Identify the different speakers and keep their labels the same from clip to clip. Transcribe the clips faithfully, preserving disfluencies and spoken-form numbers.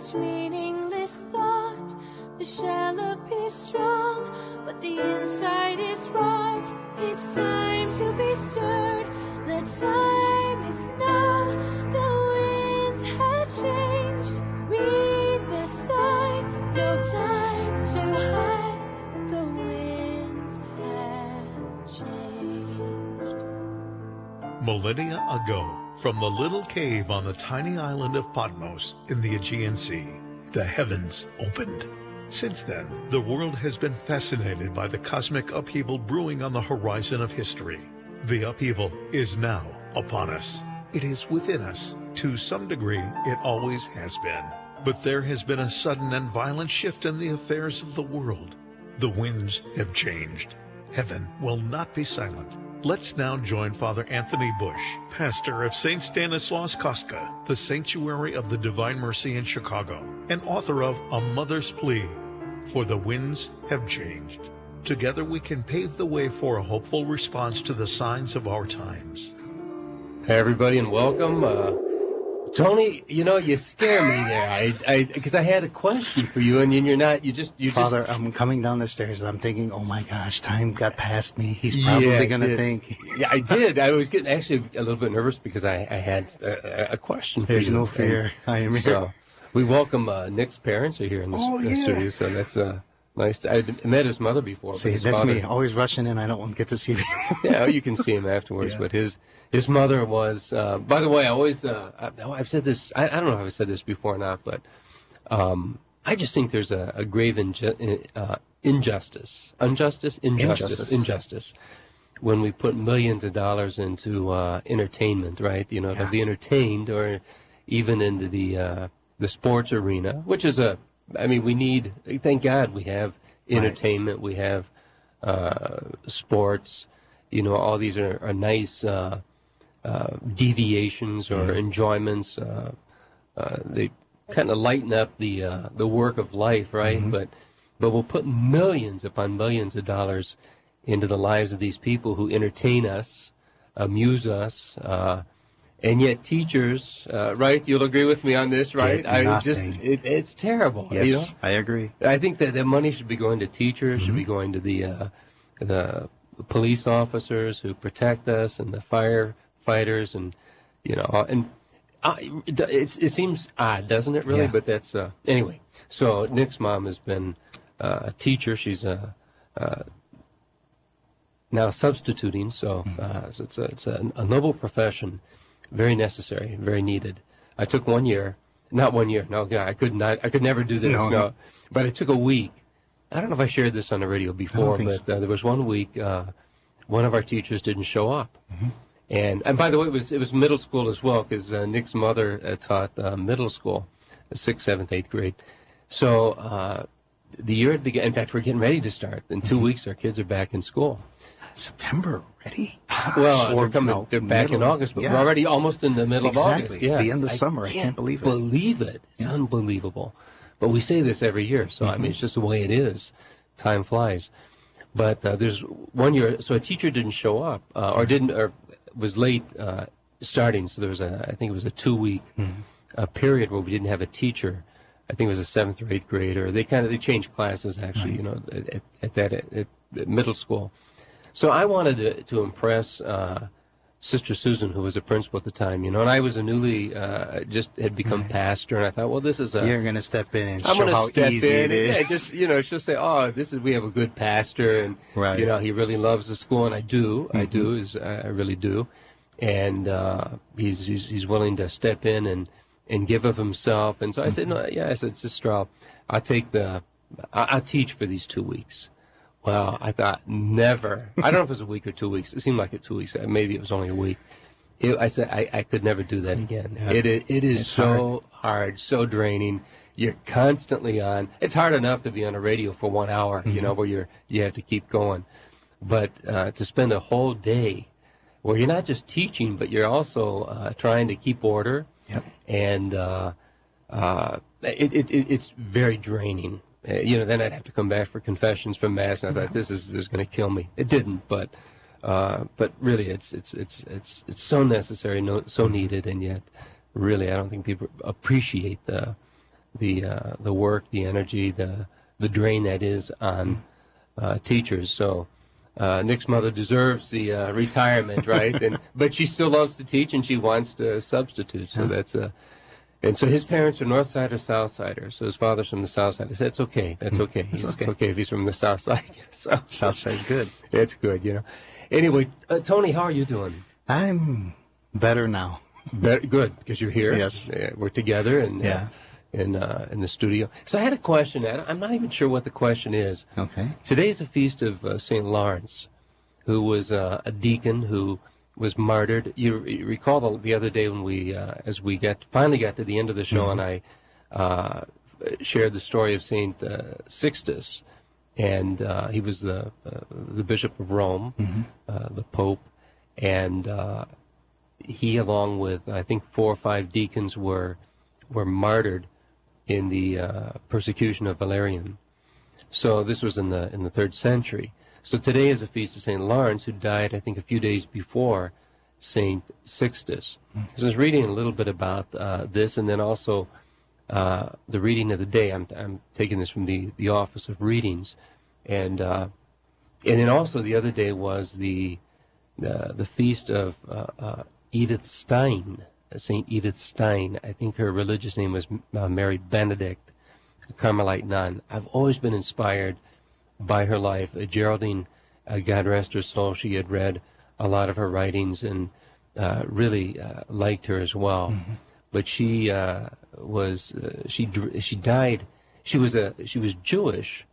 Speaker 1: such meaningless thought. The shell appears strong, but the inside is rot. It's time to be stirred. The time is now. The winds have changed. Read the signs. No time to hide. The winds have changed.
Speaker 2: Millennia ago, from the little cave on the tiny island of Patmos in the Aegean Sea, the heavens opened. Since then, the world has been fascinated by the cosmic upheaval brewing on the horizon of history. The upheaval is now upon us. It is within us. To some degree, it always has been. But there has been a sudden and violent shift in the affairs of the world. The winds have changed. Heaven will not be silent. Let's now join Father Anthony Bush, pastor of Saint Stanislaus Kostka, the Sanctuary of the Divine Mercy in Chicago, and author of A Mother's Plea, For the Winds Have Changed. Together we can pave the way for a hopeful response to the signs of our times.
Speaker 3: Hey, everybody, and welcome. Uh, Tony, you know, you scare me there. I, I, because I had a question for you, and you're not. You just, you
Speaker 4: Father,
Speaker 3: just.
Speaker 4: I'm coming down the stairs, and I'm thinking, oh my gosh, time got past me. He's probably
Speaker 3: yeah,
Speaker 4: going to think.
Speaker 3: Yeah, I did. I was getting actually a little bit nervous because I, I had a, a question for
Speaker 4: There's
Speaker 3: you.
Speaker 4: no fear.
Speaker 3: And
Speaker 4: I am
Speaker 3: so,
Speaker 4: here.
Speaker 3: We welcome uh, Nick's parents are here in the
Speaker 4: Oh,
Speaker 3: s-
Speaker 4: yeah.
Speaker 3: studio, so that's uh, nice. To, I met his mother before.
Speaker 4: See,
Speaker 3: but his
Speaker 4: that's
Speaker 3: father,
Speaker 4: me, always rushing in. I don't get to see people.
Speaker 3: Yeah, you can see him afterwards.
Speaker 4: Yeah.
Speaker 3: But his his mother was. Uh, by the way, I always. Uh, I, I've said this. I, I don't know if I've said this before or not, but um, I just think there's a, a grave inju- uh, injustice, injustice, injustice,
Speaker 4: Injustice.
Speaker 3: injustice. When we put millions of dollars into uh, entertainment, right? You know,
Speaker 4: Yeah.
Speaker 3: to be entertained, or even into the uh, the sports arena, which is a. I mean, we need. Thank God we have entertainment. We have uh, sports. You know, all these are, are nice uh, uh, deviations or enjoyments. Uh, uh, they kind of lighten up the uh, the work of life, right?
Speaker 4: Mm-hmm.
Speaker 3: But but we'll put millions upon millions of dollars into the lives of these people who entertain us, amuse us, uh, and yet teachers, uh, right? You'll agree with me on this, right?
Speaker 4: Get
Speaker 3: I just
Speaker 4: nothing.
Speaker 3: it, it's terrible.
Speaker 4: Yes,
Speaker 3: You know?
Speaker 4: I agree.
Speaker 3: I think that the money should be going to teachers, should be
Speaker 4: Mm-hmm.
Speaker 3: going to the uh, the police officers who protect us, and the firefighters, and you know, and uh, it's, it seems odd, doesn't it? Really,
Speaker 4: Yeah.
Speaker 3: but that's uh, anyway. So Nick's mom has been uh, a teacher. She's a uh, now substituting. So, uh, so it's a it's a, a noble profession, very necessary, very needed. I took one year, not one year. No, yeah, I could not. I could never do this.
Speaker 4: No,
Speaker 3: No,
Speaker 4: no.
Speaker 3: but I took a week. I don't know if I shared this on the radio before,
Speaker 4: think
Speaker 3: but uh, there was one week uh, one of our teachers didn't show up,
Speaker 4: Mm-hmm.
Speaker 3: and and by the way, it was it was middle school as well, because uh, Nick's mother uh, taught uh, middle school, sixth, seventh, eighth grade. So uh, the year had begun. In fact, we're getting ready to start. In two
Speaker 4: Mm-hmm.
Speaker 3: weeks, our kids are back in school.
Speaker 4: September already?
Speaker 3: Well,
Speaker 4: Or,
Speaker 3: they're coming.
Speaker 4: no,
Speaker 3: they're back in
Speaker 4: middle.
Speaker 3: August, but
Speaker 4: Yeah.
Speaker 3: we're already almost in the middle
Speaker 4: Exactly.
Speaker 3: of August. Yeah,
Speaker 4: The end of summer. I can't believe it.
Speaker 3: Believe it. It's unbelievable. But we say this every year, so I mean, it's just the way it is. Time flies. But uh, there's one year, so a teacher didn't show up, uh, or didn't, or was late uh, starting. So there was a, I think it was a two-week uh, period where we didn't have a teacher. I think it was a seventh or eighth grader. They kind of they changed classes actually, you know, at, at that at, at middle school. So I wanted to, to impress uh, Sister Susan, who was a principal at the time, you know, and I was a newly, uh, just had become pastor, and I thought, well, this is a...
Speaker 4: You're going to step in and
Speaker 3: I'm
Speaker 4: show
Speaker 3: gonna
Speaker 4: how
Speaker 3: step
Speaker 4: easy
Speaker 3: in
Speaker 4: it is.
Speaker 3: and, yeah, just, you know, she'll say, oh, this is, we have a good pastor, and,
Speaker 4: Right.
Speaker 3: you know, he really loves the school, and I do, I
Speaker 4: Mm-hmm.
Speaker 3: do, is I I really do. And uh, he's, he's he's willing to step in and, and give of himself. And so I said, no, yeah, I said, Sister, I'll, I'll take the, I'll, I'll teach for these two weeks. Well, I thought, never. I don't know if it was a week or two weeks. It seemed like it two weeks. Maybe it was only a week. It, I said, I, I could never do that again.
Speaker 4: Yeah.
Speaker 3: It, it, it is
Speaker 4: It's
Speaker 3: so hard. so draining. You're constantly on. It's hard enough to be on a radio for one hour,
Speaker 4: Mm-hmm.
Speaker 3: you know, where you're, you have to keep going. But uh, to spend a whole day where you're not just teaching, but you're also uh, trying to keep order.
Speaker 4: Yep.
Speaker 3: And uh, uh, it, it, it, it's very draining. Uh, you know, then I'd have to come back for confessions from Mass, and I thought, this is, this is going to kill me. It didn't, but uh, but really, it's it's it's it's it's so necessary, no, so needed, and yet, really, I don't think people appreciate the the uh, the work, the energy, the the drain that is on uh, teachers. So uh, Nick's mother deserves the uh, retirement, right? And but she still loves to teach, and she wants to substitute. So that's a. And so his parents are North Side or South Sider. So his father's from the South Side. I said, it's okay. That's okay. He's,
Speaker 4: okay.
Speaker 3: It's okay if he's from the South Side. So
Speaker 4: South Side's good.
Speaker 3: It's good, you know. Anyway, uh, Tony, how are you doing?
Speaker 4: I'm better now.
Speaker 3: Better, good, because you're here.
Speaker 4: Yes.
Speaker 3: Uh, we're together and
Speaker 4: Yeah.
Speaker 3: uh, in uh, in the studio. So I had a question. I- I'm not even sure what the question is.
Speaker 4: Okay.
Speaker 3: Today's the feast of uh, Saint Lawrence, who was uh, a deacon who was martyred. You, you recall the, the other day when we, uh, as we got finally got to the end of the show,
Speaker 4: Mm-hmm.
Speaker 3: and I uh, shared the story of Saint uh, Sixtus, and uh, he was the uh, the Bishop of Rome,
Speaker 4: Mm-hmm.
Speaker 3: uh, the Pope, and uh, he, along with I think four or five deacons, were were martyred in the uh, persecution of Valerian. So this was in the in the third century. So today is a feast of Saint Lawrence, who died, I think, a few days before Saint Sixtus. So I was reading a little bit about uh, this, and then also uh, the reading of the day. I'm, I'm taking this from the, the Office of Readings, and uh, and then also the other day was the the, the feast of uh, uh, Edith Stein, Saint Edith Stein. I think her religious name was uh, Mary Benedict, a Carmelite nun. I've always been inspired by her life. Uh, Geraldine, uh, God rest her soul, she had read a lot of her writings and uh, really uh, liked her as well. Mm-hmm. But she uh, was uh, she she died. She was a she was Jewish,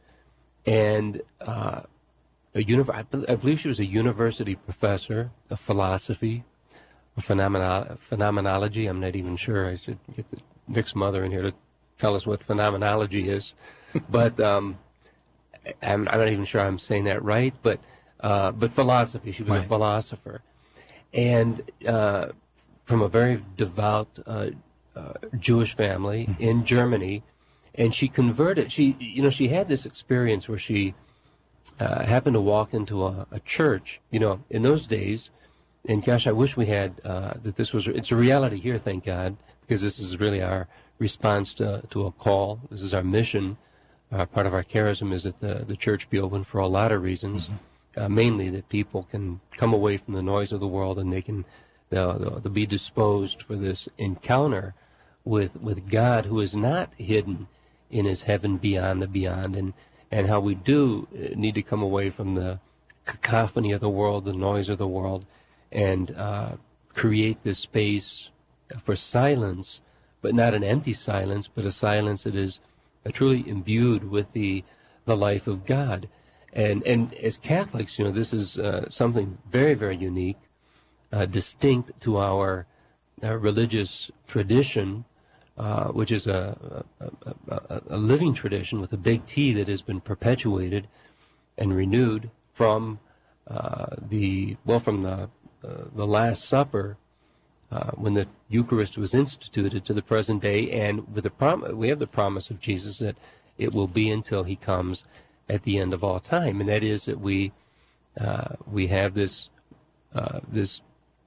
Speaker 3: and uh, a univ- I, be- I believe she was a university professor of philosophy, or phenomenolo- phenomenology. I'm not even sure. I should get the, Nick's mother in here to tell us what phenomenology is, but. Um, I'm, I'm not even sure I'm saying that right, but uh, but philosophy. She was
Speaker 4: Right.
Speaker 3: a philosopher, and uh, from a very devout uh, uh, Jewish family mm-hmm. in Germany, and she converted. She you know she had this experience where she uh, happened to walk into a, a church. You know, in those days, and gosh, I wish we had uh, that. This was it's a reality here, thank God, because this is really our response to to a call. This is our mission. Uh, part of our charism is that the, the church be open for a lot of reasons, mm-hmm. uh, mainly that people can come away from the noise of the world and they can they'll, they'll, they'll be disposed for this encounter with with God, who is not hidden in his heaven beyond the beyond, and, and how we do need to come away from the cacophony of the world, the noise of the world, and uh, create this space for silence, but not an empty silence, but a silence that is Uh, truly imbued with the the life of God. And and as Catholics, you know, this is uh, something very, very unique, uh, distinct to our, our religious tradition, uh, which is a, a, a, a living tradition with a big T that has been perpetuated and renewed from uh, the, well, from the, uh, the Last Supper, Uh, when the Eucharist was instituted, to the present day, and with the prom- we have the promise of Jesus that it will be until he comes at the end of all time, and that is that we uh, we have this uh, this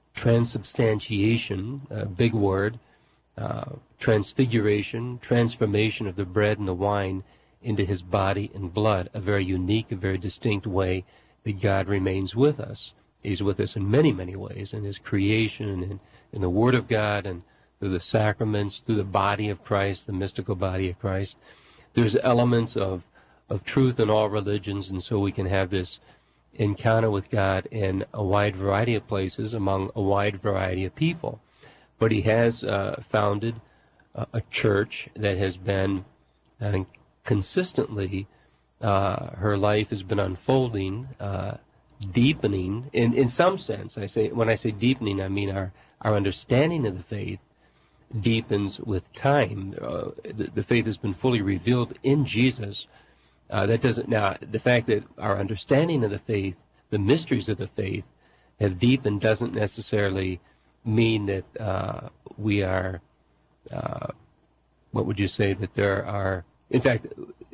Speaker 3: transubstantiation, a big word, uh, transfiguration, transformation of the bread and the wine into his body and blood, a very unique, a very distinct way that God remains with us. He's with us in many, many ways, in his creation and in, in the Word of God and through the sacraments, through the body of Christ, the mystical body of Christ. There's elements of, of truth in all religions, and so we can have this encounter with God in a wide variety of places among a wide variety of people. But he has uh, founded uh, a church that has been uh, consistently, uh, her life has been unfolding, uh, deepening in, in some sense. I say, when I say deepening, I mean our, our understanding of the faith deepens with time. Uh, the, the faith has been fully revealed in Jesus. Uh, that doesn't, now, the fact that our understanding of the faith, the mysteries of the faith, have deepened doesn't necessarily mean that uh, we are, uh, what would you say, that there are, in fact,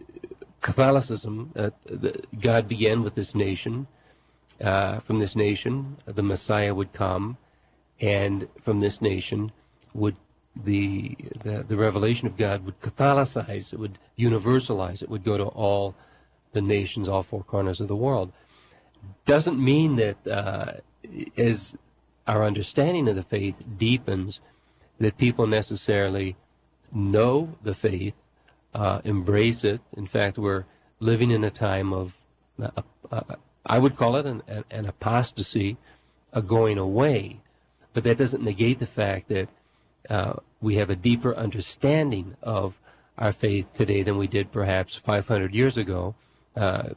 Speaker 3: Catholicism, uh, the, God began with this nation. Uh, from this nation, the Messiah would come, and from this nation would the, the the revelation of God would catholicize, it would universalize, it would go to all the nations, all four corners of the world. Doesn't mean that uh, as our understanding of the faith deepens, that people necessarily know the faith, uh, embrace it. In fact, we're living in a time of, uh, uh, I would call it an, an apostasy, a going away. But that doesn't negate the fact that uh, we have a deeper understanding of our faith today than we did perhaps five hundred years ago. Uh,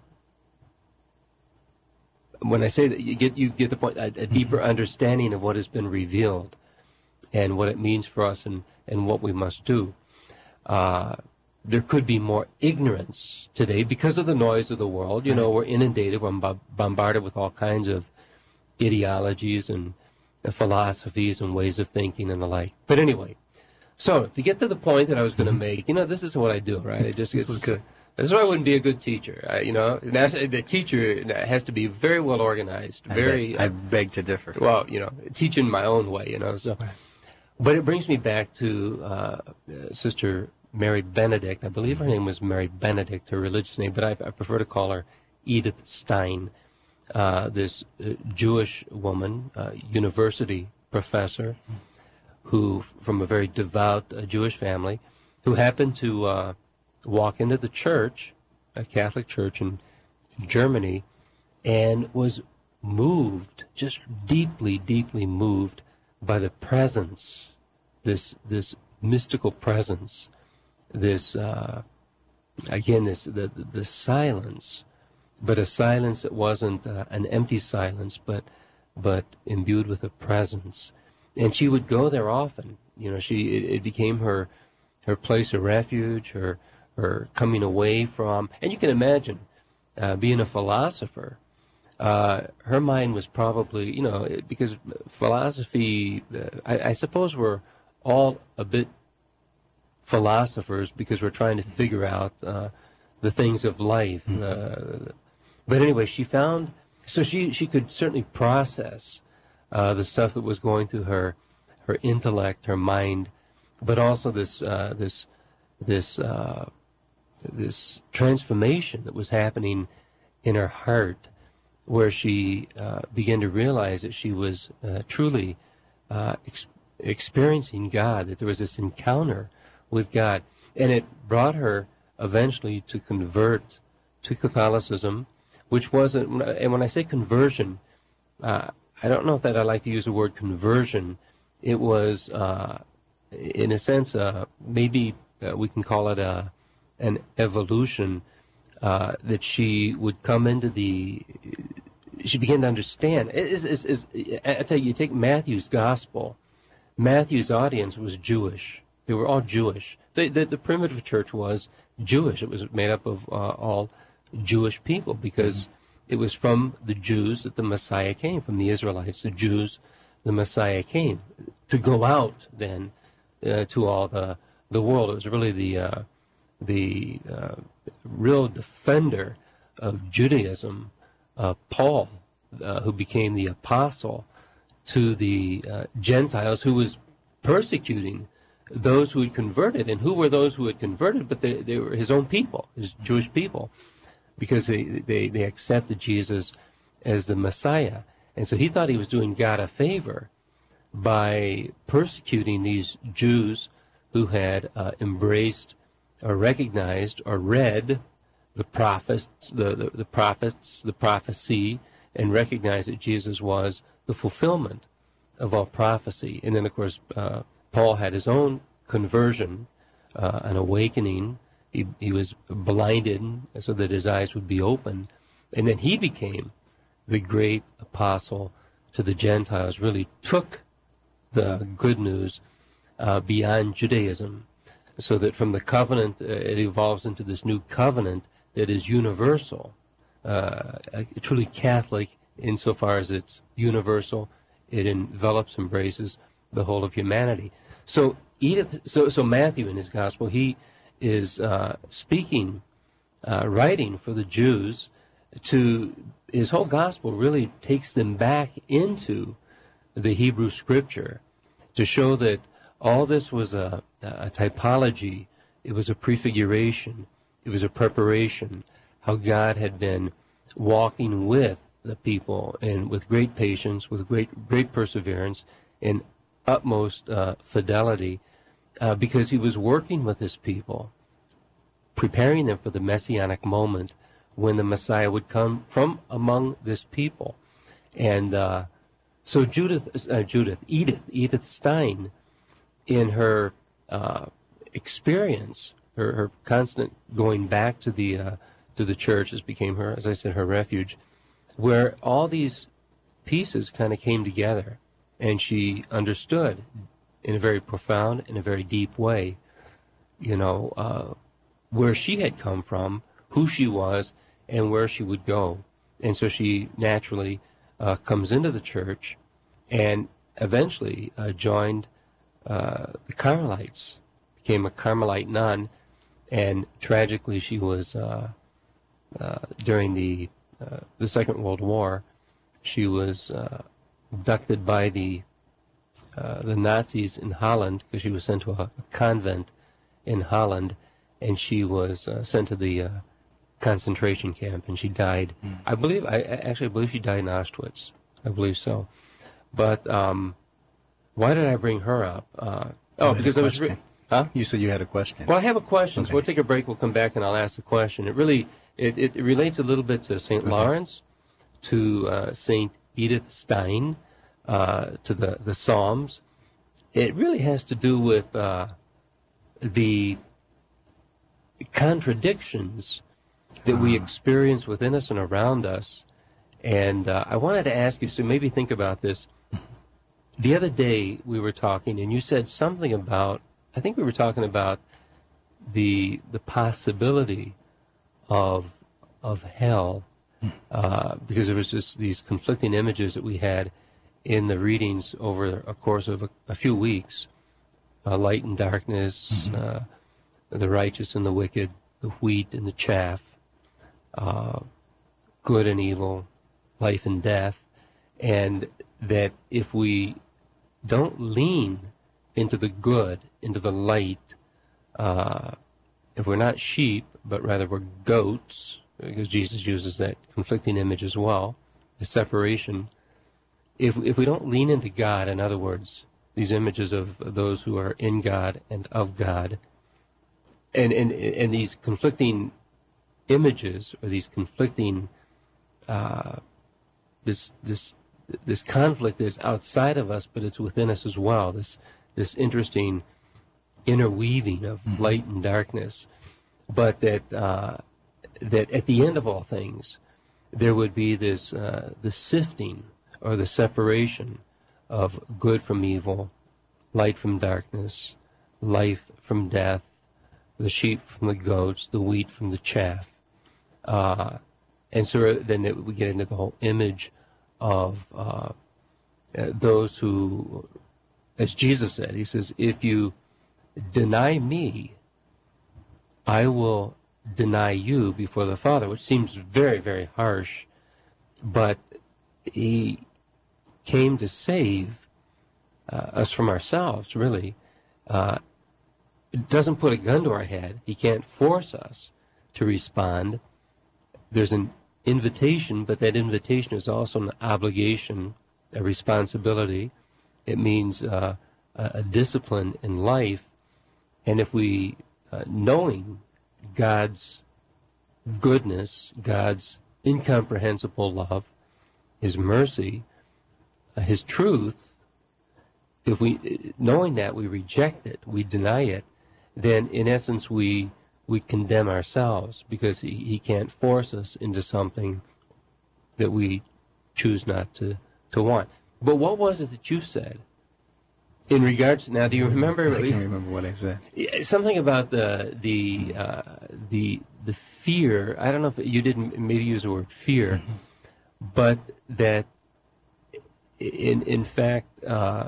Speaker 3: when I say that, you get you get the point, a, a deeper understanding of what has been revealed and what it means for us and, and what we must do. Uh, there could be more ignorance today because of the noise of the world. You know, we're inundated, we're bombarded with all kinds of ideologies and philosophies and ways of thinking and the like. But anyway, so to get to the point that I was going to make, you know, this is what I do, right? It just gets good. This is why I wouldn't be a good teacher. I, you know, the teacher has to be very well organized. Very.
Speaker 4: I beg, I beg to differ.
Speaker 3: Well, you know, teaching my own way. You know, so. But it brings me back to uh, Sister Mary Benedict. I believe her name was Mary Benedict, her religious name, but I, I prefer to call her Edith Stein. Uh, this uh, Jewish woman, uh, university professor, who from a very devout uh, Jewish family, who happened to uh, walk into the church, a Catholic church in Germany, and was moved, just deeply, deeply moved by the presence, this this mystical presence, this uh, again, this the the silence. But a silence that wasn't uh, an empty silence, but but imbued with a presence. And she would go there often. You know, she it, it became her her place of refuge, her her coming away from. And you can imagine, uh, being a philosopher, uh, her mind was probably, you know, because philosophy, uh, I, I suppose we're all a bit philosophers because we're trying to figure out uh, the things of life. Mm-hmm. Uh, But anyway, she found, so she, she could certainly process uh, the stuff that was going through her her intellect, her mind, but also this uh, this this uh, this transformation that was happening in her heart, where she uh, began to realize that she was uh, truly uh, ex- experiencing God, that there was this encounter with God, and it brought her eventually to convert to Catholicism. Which wasn't, and when I say conversion, uh, I don't know if that I like to use the word conversion. It was, uh, in a sense, uh, maybe uh, we can call it a, an evolution, uh, that she would come into the, she began to understand. It is, is, is, I tell you, you take Matthew's gospel. Matthew's audience was Jewish. They were all Jewish. The, the, the primitive church was Jewish. It was made up of uh, all Jewish people, because it was from the Jews that the Messiah came, from the Israelites, the Jews, the Messiah came to go out then uh, to all the the world. It was really the uh, the uh, real defender of Judaism, uh, Paul, uh, who became the apostle to the uh, Gentiles, who was persecuting those who had converted. And who were those who had converted? But they, they were his own people, his Jewish people, because they, they, they accepted Jesus as the Messiah. And so he thought he was doing God a favor by persecuting these Jews who had uh, embraced or recognized or read the prophets, the, the, the prophets, the prophecy, and recognized that Jesus was the fulfillment of all prophecy. And then, of course, uh, Paul had his own conversion, uh, an awakening. He, he was blinded so that his eyes would be opened. And then he became the great apostle to the Gentiles, really took the good news uh, beyond Judaism, so that from the covenant, uh, it evolves into this new covenant that is universal, uh, truly Catholic insofar as it's universal. It envelops, embraces the whole of humanity. So Edith, so, so Matthew in his gospel, he is uh, speaking, uh, writing for the Jews. To his whole gospel really takes them back into the Hebrew Scripture to show that all this was a, a typology. It was a prefiguration. It was a preparation. How God had been walking with the people and with great patience, with great great perseverance, and utmost uh, fidelity, uh, because he was working with his people, preparing them for the messianic moment when the Messiah would come from among this people. And uh, so Judith, uh, Judith, Edith, Edith Stein, in her uh, experience, her, her constant going back to the uh, to the church, this became her, as I said, her refuge, where all these pieces kind of came together, and she understood in a very profound, in a very deep way, you know, uh, where she had come from, who she was, and where she would go. And so she naturally uh, comes into the church and eventually uh, joined uh, the Carmelites, became a Carmelite nun, and tragically she was, uh, uh, during the, uh, the Second World War, she was uh, abducted by the, uh, the Nazis in Holland, because she was sent to a, a convent in Holland, and she was uh, sent to the uh, concentration camp, and she died. Mm. I believe, I actually believe she died in Auschwitz. I believe so. But um, why did I bring her up? Uh, oh, because I was... Re- huh?
Speaker 4: You said you had a question.
Speaker 3: Well, I have a question.
Speaker 4: Okay.
Speaker 3: So we'll take a break. We'll come back, and I'll ask the question. It really, it, it relates a little bit to Saint Okay. Lawrence, to uh, Saint Edith Stein, uh, to the, the Psalms. It really has to do with uh, the contradictions that we experience within us and around us. And uh, I wanted to ask you, so maybe think about this. The other day we were talking, and you said something about, I think we were talking about the the possibility of of hell, uh, because there was just these conflicting images that we had in the readings over a course of a, a few weeks, uh, light and darkness, mm-hmm. uh, the righteous and the wicked, the wheat and the chaff, uh, good and evil, life and death, and that if we don't lean into the good, into the light, uh, if we're not sheep, but rather we're goats, because Jesus uses that conflicting image as well, the separation, if, if we don't lean into God, in other words, these images of those who are in God and of God, and, and, and these conflicting images, or these conflicting, uh, this, this, this conflict is outside of us, but it's within us as well, this, this interesting interweaving of mm-hmm. light and darkness, but that, uh, that at the end of all things, there would be this, uh, the sifting, or the separation of good from evil, light from darkness, life from death, the sheep from the goats, the wheat from the chaff. Uh, and so then it, we get into the whole image of uh, those who, as Jesus said, he says, if you deny me, I will deny you before the Father, which seems very, very harsh, but he came to save uh, us from ourselves, really. Uh, it doesn't put a gun to our head. He can't force us to respond. There's an invitation, but that invitation is also an obligation, a responsibility. It means uh, a, a discipline in life. And if we, uh, knowing God's goodness, God's incomprehensible love, His mercy, uh, His truth, if we, knowing that, we reject it, we deny it, then in essence we we condemn ourselves, because he, he can't force us into something that we choose not to, to want. But what was it that you said in regards to, now do you remember?
Speaker 4: I can't remember what I said.
Speaker 3: Something about the the uh, the the fear. I don't know if you didn't maybe use the word fear, mm-hmm. but that in in fact, uh,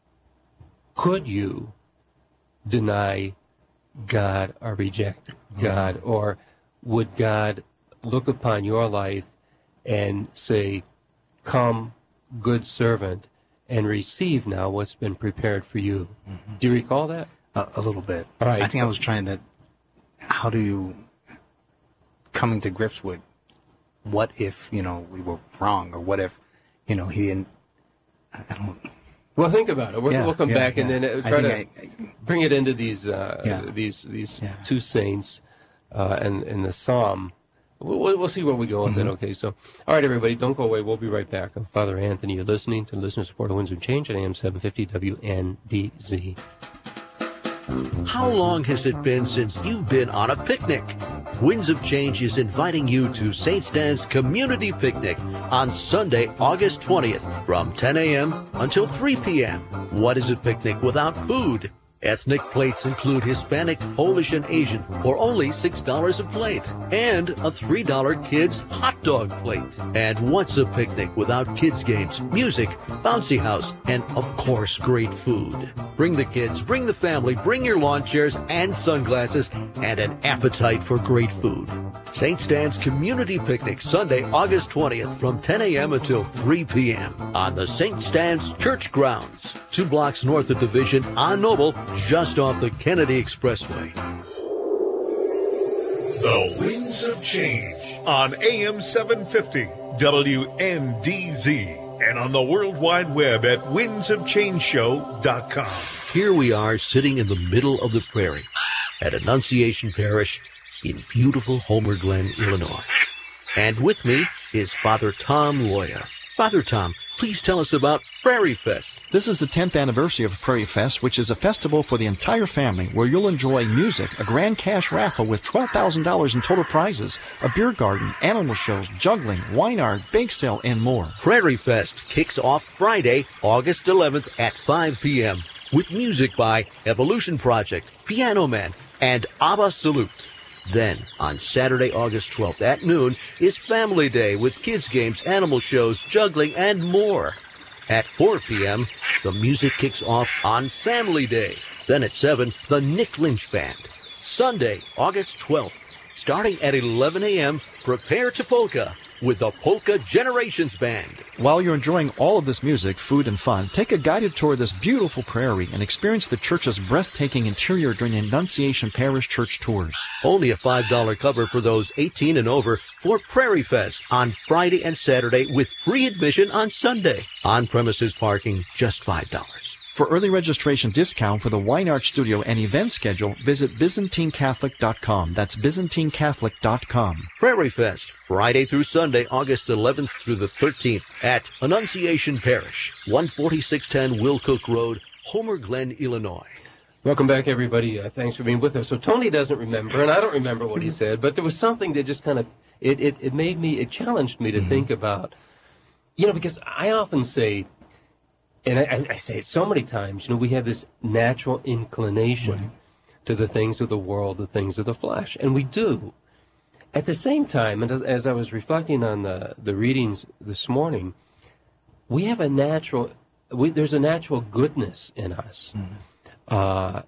Speaker 3: could you deny God or reject God, or would God look upon your life and say, "Come, good servant," and receive now what's been prepared for you. Mm-hmm. Do you recall that?
Speaker 4: A, a little bit.
Speaker 3: All right.
Speaker 4: I think I was trying to, how do you, coming to grips with, what if, you know, we were wrong, or what if, you know, he didn't, I don't.
Speaker 3: Well, think about it. We'll,
Speaker 4: Yeah,
Speaker 3: we'll come
Speaker 4: yeah,
Speaker 3: back
Speaker 4: yeah.
Speaker 3: and then uh,
Speaker 4: I
Speaker 3: try to
Speaker 4: think I-
Speaker 3: bring it into these uh,
Speaker 4: Yeah.
Speaker 3: these these
Speaker 4: Yeah.
Speaker 3: two saints uh, and, and the psalm. We'll, we'll see where we go with
Speaker 4: Mm-hmm.
Speaker 3: it. Okay, so, all right, everybody, don't go away. We'll be right back. I'm Father Anthony. You're listening to Listener Supported Winds of Change at A M seven fifty W N D Z.
Speaker 5: How long has it been since you've been on a picnic? Winds of Change is inviting you to Saint Stan's Community Picnic on Sunday, August twentieth from ten a.m. until three p.m. What is a picnic without food? Ethnic plates include Hispanic, Polish, and Asian for only six dollars a plate, and a three dollar kids hot dog plate. And what's a picnic without kids games, music, bouncy house, and of course great food? Bring the kids, bring the family, bring your lawn chairs and sunglasses, and an appetite for great food. Saint Stan's Community Picnic, Sunday, August twentieth from ten a.m. until three p.m. on the Saint Stan's Church grounds, two blocks north of Division on Noble, just off the Kennedy Expressway.
Speaker 2: The Winds of Change on A M seven fifty W N D Z and on the World Wide Web at winds of change show dot com.
Speaker 5: Here we are sitting in the middle of the prairie at Annunciation Parish in beautiful Homer Glen, Illinois. And with me is Father Tom Loya. Father Tom, please tell us about Prairie Fest.
Speaker 6: This is the tenth anniversary of Prairie Fest, which is a festival for the entire family where you'll enjoy music, a grand cash raffle with twelve thousand dollars in total prizes, a beer garden, animal shows, juggling, wine art, bake sale, and more.
Speaker 5: Prairie Fest kicks off Friday, August eleventh at five p.m. with music by Evolution Project, Piano Man, and Abba Salute. Then, on Saturday, August twelfth at noon, is Family Day with kids games, animal shows, juggling, and more. At four p.m., the music kicks off on Family Day. Then at seven, the Nick Lynch Band. Sunday, August twelfth, starting at eleven a.m., prepare to polka with the Polka Generations Band.
Speaker 6: While you're enjoying all of this music, food, and fun, take a guided tour of this beautiful prairie and experience the church's breathtaking interior during the Annunciation Parish Church tours.
Speaker 5: Only a five dollar cover for those eighteen and over for Prairie Fest on Friday and Saturday with free admission on Sunday. On-premises parking, just five dollars.
Speaker 6: For early registration discount for the Wine Art Studio and event schedule, visit byzantine catholic dot com. That's byzantine catholic dot com.
Speaker 5: Prairie Fest, Friday through Sunday, August eleventh through the thirteenth at Annunciation Parish, one forty-six ten Wilcook Road, Homer Glen, Illinois.
Speaker 3: Welcome back, everybody. Uh, thanks for being with us. So Tony doesn't remember, and I don't remember what he said, but there was something that just kind of, it, it, it made me, it challenged me to mm-hmm. think about, you know, because I often say, and I, I say it so many times, you know, we have this natural inclination right. to the things of the world, the things of the flesh, and we do. At the same time, and as, as I was reflecting on the, the readings this morning, we have a natural, we, there's a natural goodness in us. Mm-hmm. Uh,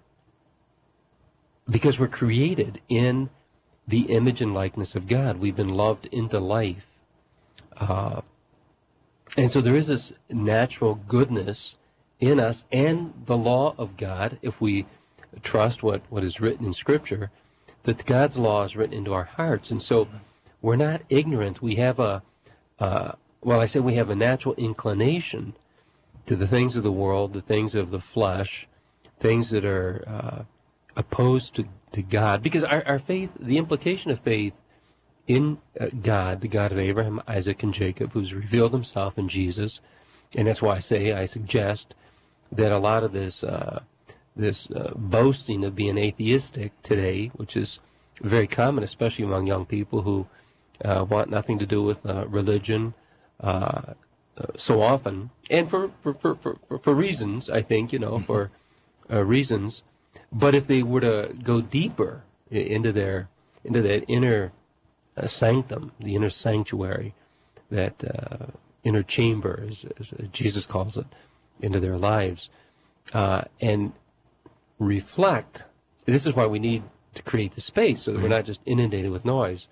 Speaker 3: because we're created in the image and likeness of God. We've been loved into life. Uh, and so there is this natural goodness in us and the law of God, if we trust what, what is written in Scripture, that God's law is written into our hearts. And so we're not ignorant. We have a, uh, well, I say we have a natural inclination to the things of the world, the things of the flesh, things that are uh, opposed to, to God. Because our, our faith, the implication of faith in uh, God, the God of Abraham, Isaac, and Jacob, who's revealed himself in Jesus, and that's why I say, I suggest that a lot of this uh, this uh, boasting of being atheistic today, which is very common, especially among young people who uh, want nothing to do with uh, religion uh, uh, so often, and for for, for, for, for reasons, I think, you know, for uh, reasons. But if they were to go deeper into their into that inner uh, sanctum, the inner sanctuary, that uh, inner chamber, as, as Jesus calls it, into their lives, uh, and reflect. This is why we need to create the space, so that we're not just inundated with noise.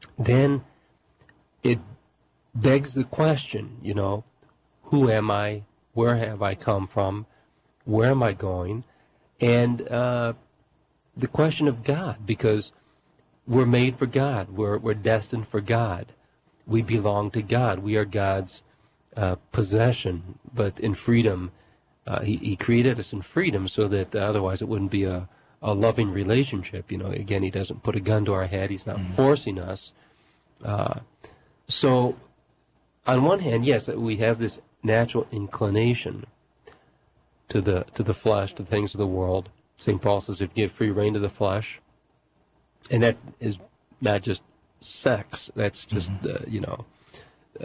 Speaker 3: Then it begs the question, you know, who am I Where have I come from? Where am I going? And uh, the question of God, because we're made for God. We're, we're destined for God. We belong to God. We are God's uh, possession, but in freedom. Uh, he, he created us in freedom so that otherwise it wouldn't be a, a loving relationship. You know, again, he doesn't put a gun to our head. He's not mm-hmm. forcing us. Uh, so, on one hand, yes, we have this natural inclination to the to the flesh, to the things of the world. Saint Paul says, if you give free rein to the flesh, and that is not just sex. That's just mm-hmm. uh, you know, uh,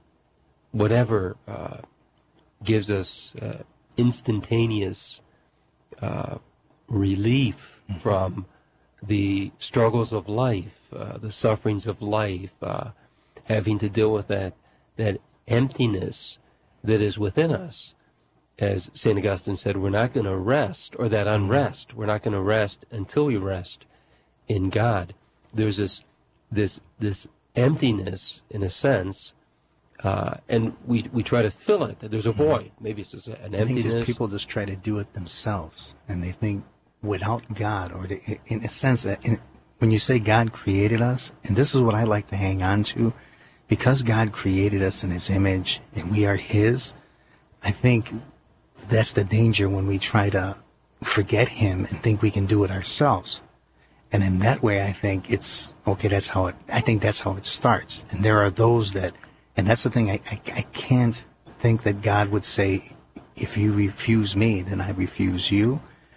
Speaker 3: whatever uh, gives us uh, instantaneous uh, relief mm-hmm. from the struggles of life, uh, the sufferings of life, uh, having to deal with that that emptiness that is within us. As Saint Augustine said, we're not going to rest, or that unrest. We're not going to rest until we rest in God. There's this this this emptiness, in a sense, uh, and we we try to fill it. There's a void. Maybe it's just an emptiness.
Speaker 4: I think just people just try to do it themselves, and they think without God, or they, in a sense that in, when you say God created us, and this is what I like to hang on to, because God created us in His image and we are His. I think that's the danger when we try to forget Him and think we can do it ourselves. And in that way, I think it's, okay, that's how it, I think that's how it starts. And there are those that, and that's the thing, I, I, I can't think that God would say, if you refuse me, then I refuse you.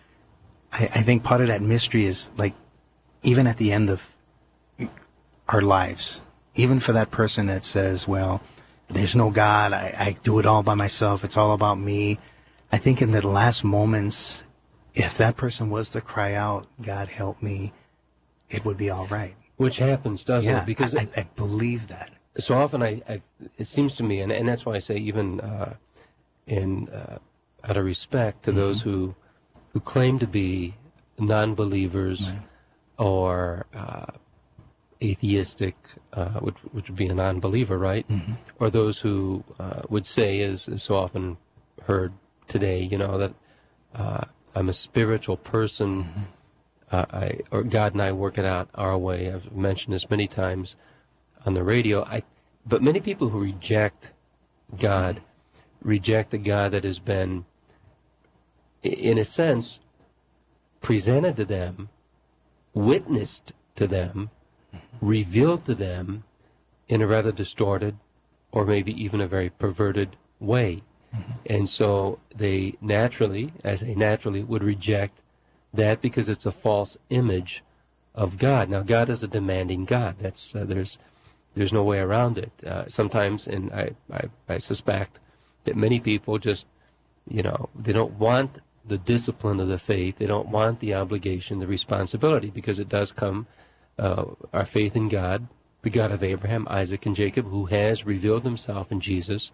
Speaker 4: I, I think part of that mystery is, like, even at the end of our lives, even for that person that says, well, there's no God, I, I do it all by myself, it's all about me. I think in the last moments, if that person was to cry out, God help me, it would be all right.
Speaker 3: Which happens, doesn't
Speaker 4: yeah,
Speaker 3: it? Because
Speaker 4: I, I, I believe that.
Speaker 3: So often, I, I it seems to me, and, and that's why I say, even uh, in uh, out of respect to mm-hmm. those who who claim to be non-believers right. or uh, atheistic, uh, which, which would be a non-believer, right? Mm-hmm. Or those who uh, would say, as is so often heard today, you know, that uh, I'm a spiritual person, mm-hmm. uh, I, or God and I work it out our way. I've mentioned this many times on the radio. I, but many people who reject God, mm-hmm. reject the God that has been, in a sense, presented to them, witnessed to them, revealed to them in a rather distorted or maybe even a very perverted way. Mm-hmm. And so they naturally, as they naturally would reject that because it's a false image of God. Now, God is a demanding God. That's uh, there's there's no way around it. Uh, sometimes, and I, I, I suspect that many people just, you know, they don't want the discipline of the faith. They don't want the obligation, the responsibility, because it does come Uh, our faith in God, the God of Abraham, Isaac, and Jacob, who has revealed Himself in Jesus.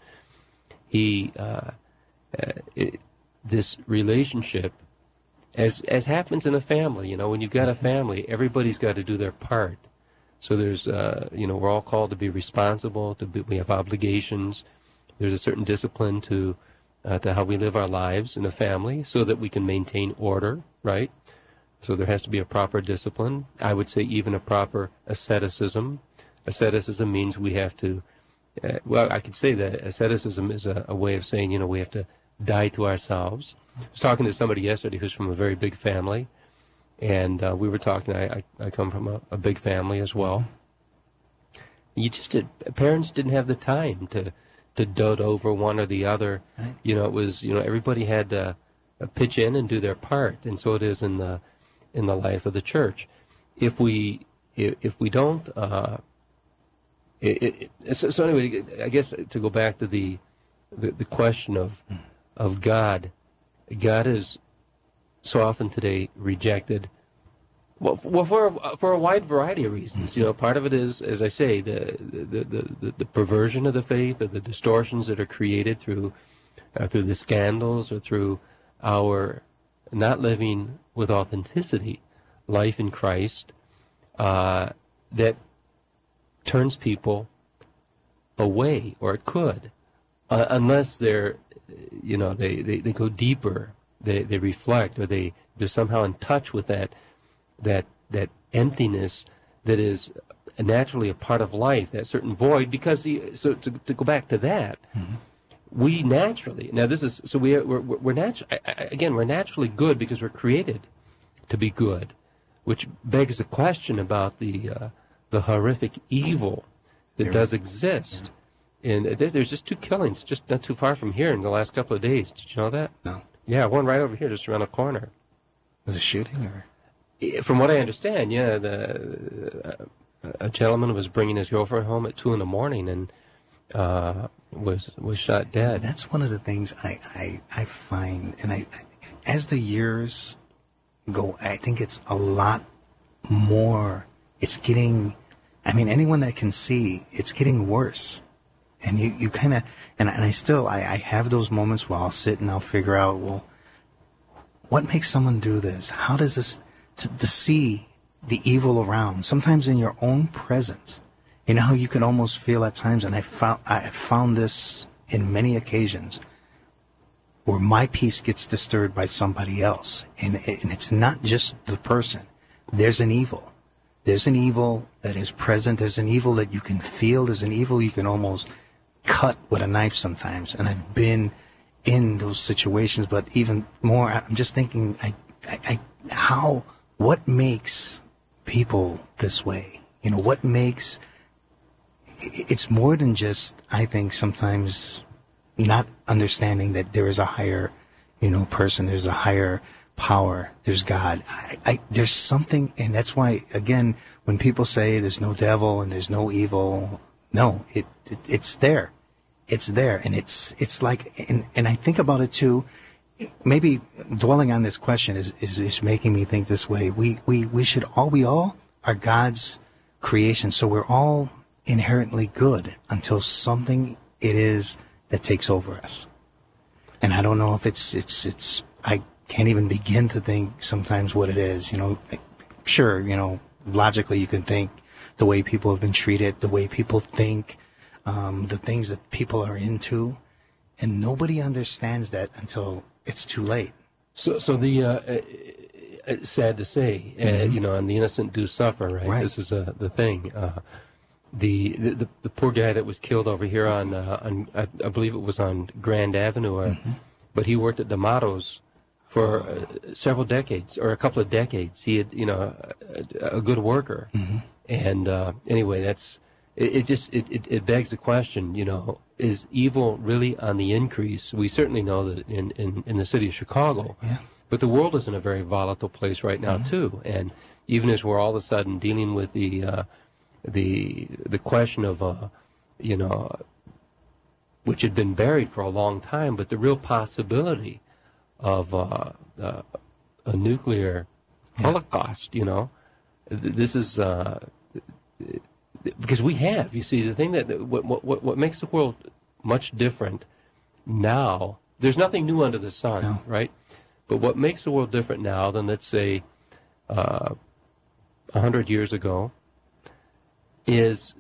Speaker 3: He, uh, uh, it, this relationship, as as happens in a family, you know, when you've got a family, everybody's got to do their part. So there's, uh, you know, we're all called to be responsible. To be, we have obligations. There's a certain discipline to uh, to how we live our lives in a family, so that we can maintain order, right? So there has to be a proper discipline. I would say even a proper asceticism. Asceticism means we have to, uh, well, I could say that asceticism is a, a way of saying, you know, we have to die to ourselves. I was talking to somebody yesterday who's from a very big family, and uh, we were talking, I, I, I come from a, a big family as well. You just did, parents didn't have the time to, to dote over one or the other. Right. You know, it was, you know, everybody had to uh, pitch in and do their part, and so it is in the in the life of the church. If we if, if we don't, uh, it, it, so, so anyway, I guess to go back to the the, the question of of God, God is so often today rejected. Well, for, for for a wide variety of reasons. You know, part of it is, as I say, the the the, the, the perversion of the faith, or the distortions that are created through uh, through the scandals, or through our not living with authenticity, life in Christ, uh, that turns people away, or it could, uh, unless they're you know, they, they, they go deeper. They they reflect, or they they're somehow in touch with that that that emptiness that is naturally a part of life, that certain void. Because the, so to to go back to that, mm-hmm. we naturally now this is so we are, we're we're natu- again we're naturally good because we're created to be good, which begs the question about the uh, the horrific evil that there does exist. Yeah. And there, there's just two killings just not too far from here in the last couple of days. Did you know that?
Speaker 4: No.
Speaker 3: Yeah, one right over here, just around the corner.
Speaker 4: Was it shooting, or?
Speaker 3: From what I understand, yeah, the uh, a gentleman was bringing his girlfriend home at two in the morning and uh, was was shot dead.
Speaker 4: That's one of the things I I, I find, and I, as the years go, I think it's a lot more. It's getting. I mean, anyone that can see, it's getting worse. And you, you kind of, and, and I still, I, I have those moments where I'll sit and I'll figure out, well, what makes someone do this? How does this, to, to see the evil around, sometimes in your own presence, you know how you can almost feel at times, and I found, I found this in many occasions, where my peace gets disturbed by somebody else. And, and it's not just the person. There's an evil. There's an evil that is present. There's an evil that you can feel. There's an evil you can almost cut with a knife sometimes. And I've been in those situations, but even more, I'm just thinking, I, I, I how, what makes people this way? You know, what makes, it's more than just, I think sometimes not understanding that there is a higher, you know, person, there's a higher power, there's God. I, I, there's something, and that's why, again, when people say there's no devil and there's no evil, no, it, it it's there. It's there. And it's, it's like, and, and I think about it too, maybe dwelling on this question is, is, is making me think this way. We, we, we should all, we all are God's creation. So we're all inherently good until something it is that takes over us. And I don't know if it's, it's, it's, I can't even begin to think sometimes what it is, you know, sure, you know, logically you can think the way people have been treated, the way people think, um, the things that people are into, and nobody understands that until it's too late.
Speaker 3: So, so the, uh, uh, sad to say, uh, mm-hmm. you know, and the innocent do suffer, right?
Speaker 4: Right.
Speaker 3: This is uh, the thing. Uh, the, the the poor guy that was killed over here on, uh, on I, I believe it was on Grand Avenue, or, mm-hmm. but he worked at D'Amato's for uh, several decades, or a couple of decades. He had, you know, a, a good worker. Mm-hmm. And uh, anyway, that's, it, it just, it, it, it begs the question, you know, is evil really on the increase? We certainly know that in, in, in the city of Chicago,
Speaker 4: yeah.
Speaker 3: But the world is in a very volatile place right now, mm-hmm. too. And even as we're all of a sudden dealing with the, uh, the, the question of, uh, you know, which had been buried for a long time, but the real possibility of uh, uh, a nuclear yeah. holocaust, you know, this is uh, because we have. You see, the thing that what what what makes the world much different now. There's nothing new under the sun, no. right? But what makes the world different now than, let's say, uh, a hundred years ago, is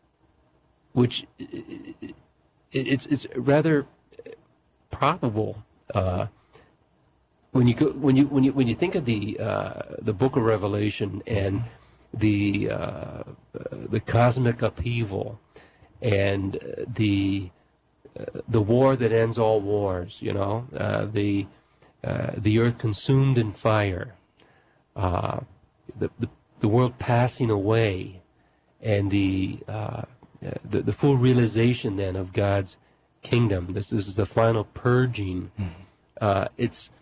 Speaker 3: which it, it's it's rather probable. Uh, When you go, when you when you when you think of the uh, the Book of Revelation and the uh, the cosmic upheaval and the uh, the war that ends all wars, you know, uh, the uh, the earth consumed in fire, uh, the, the the world passing away, and the uh, the the full realization then of God's kingdom. This, this is the final purging. Uh, it's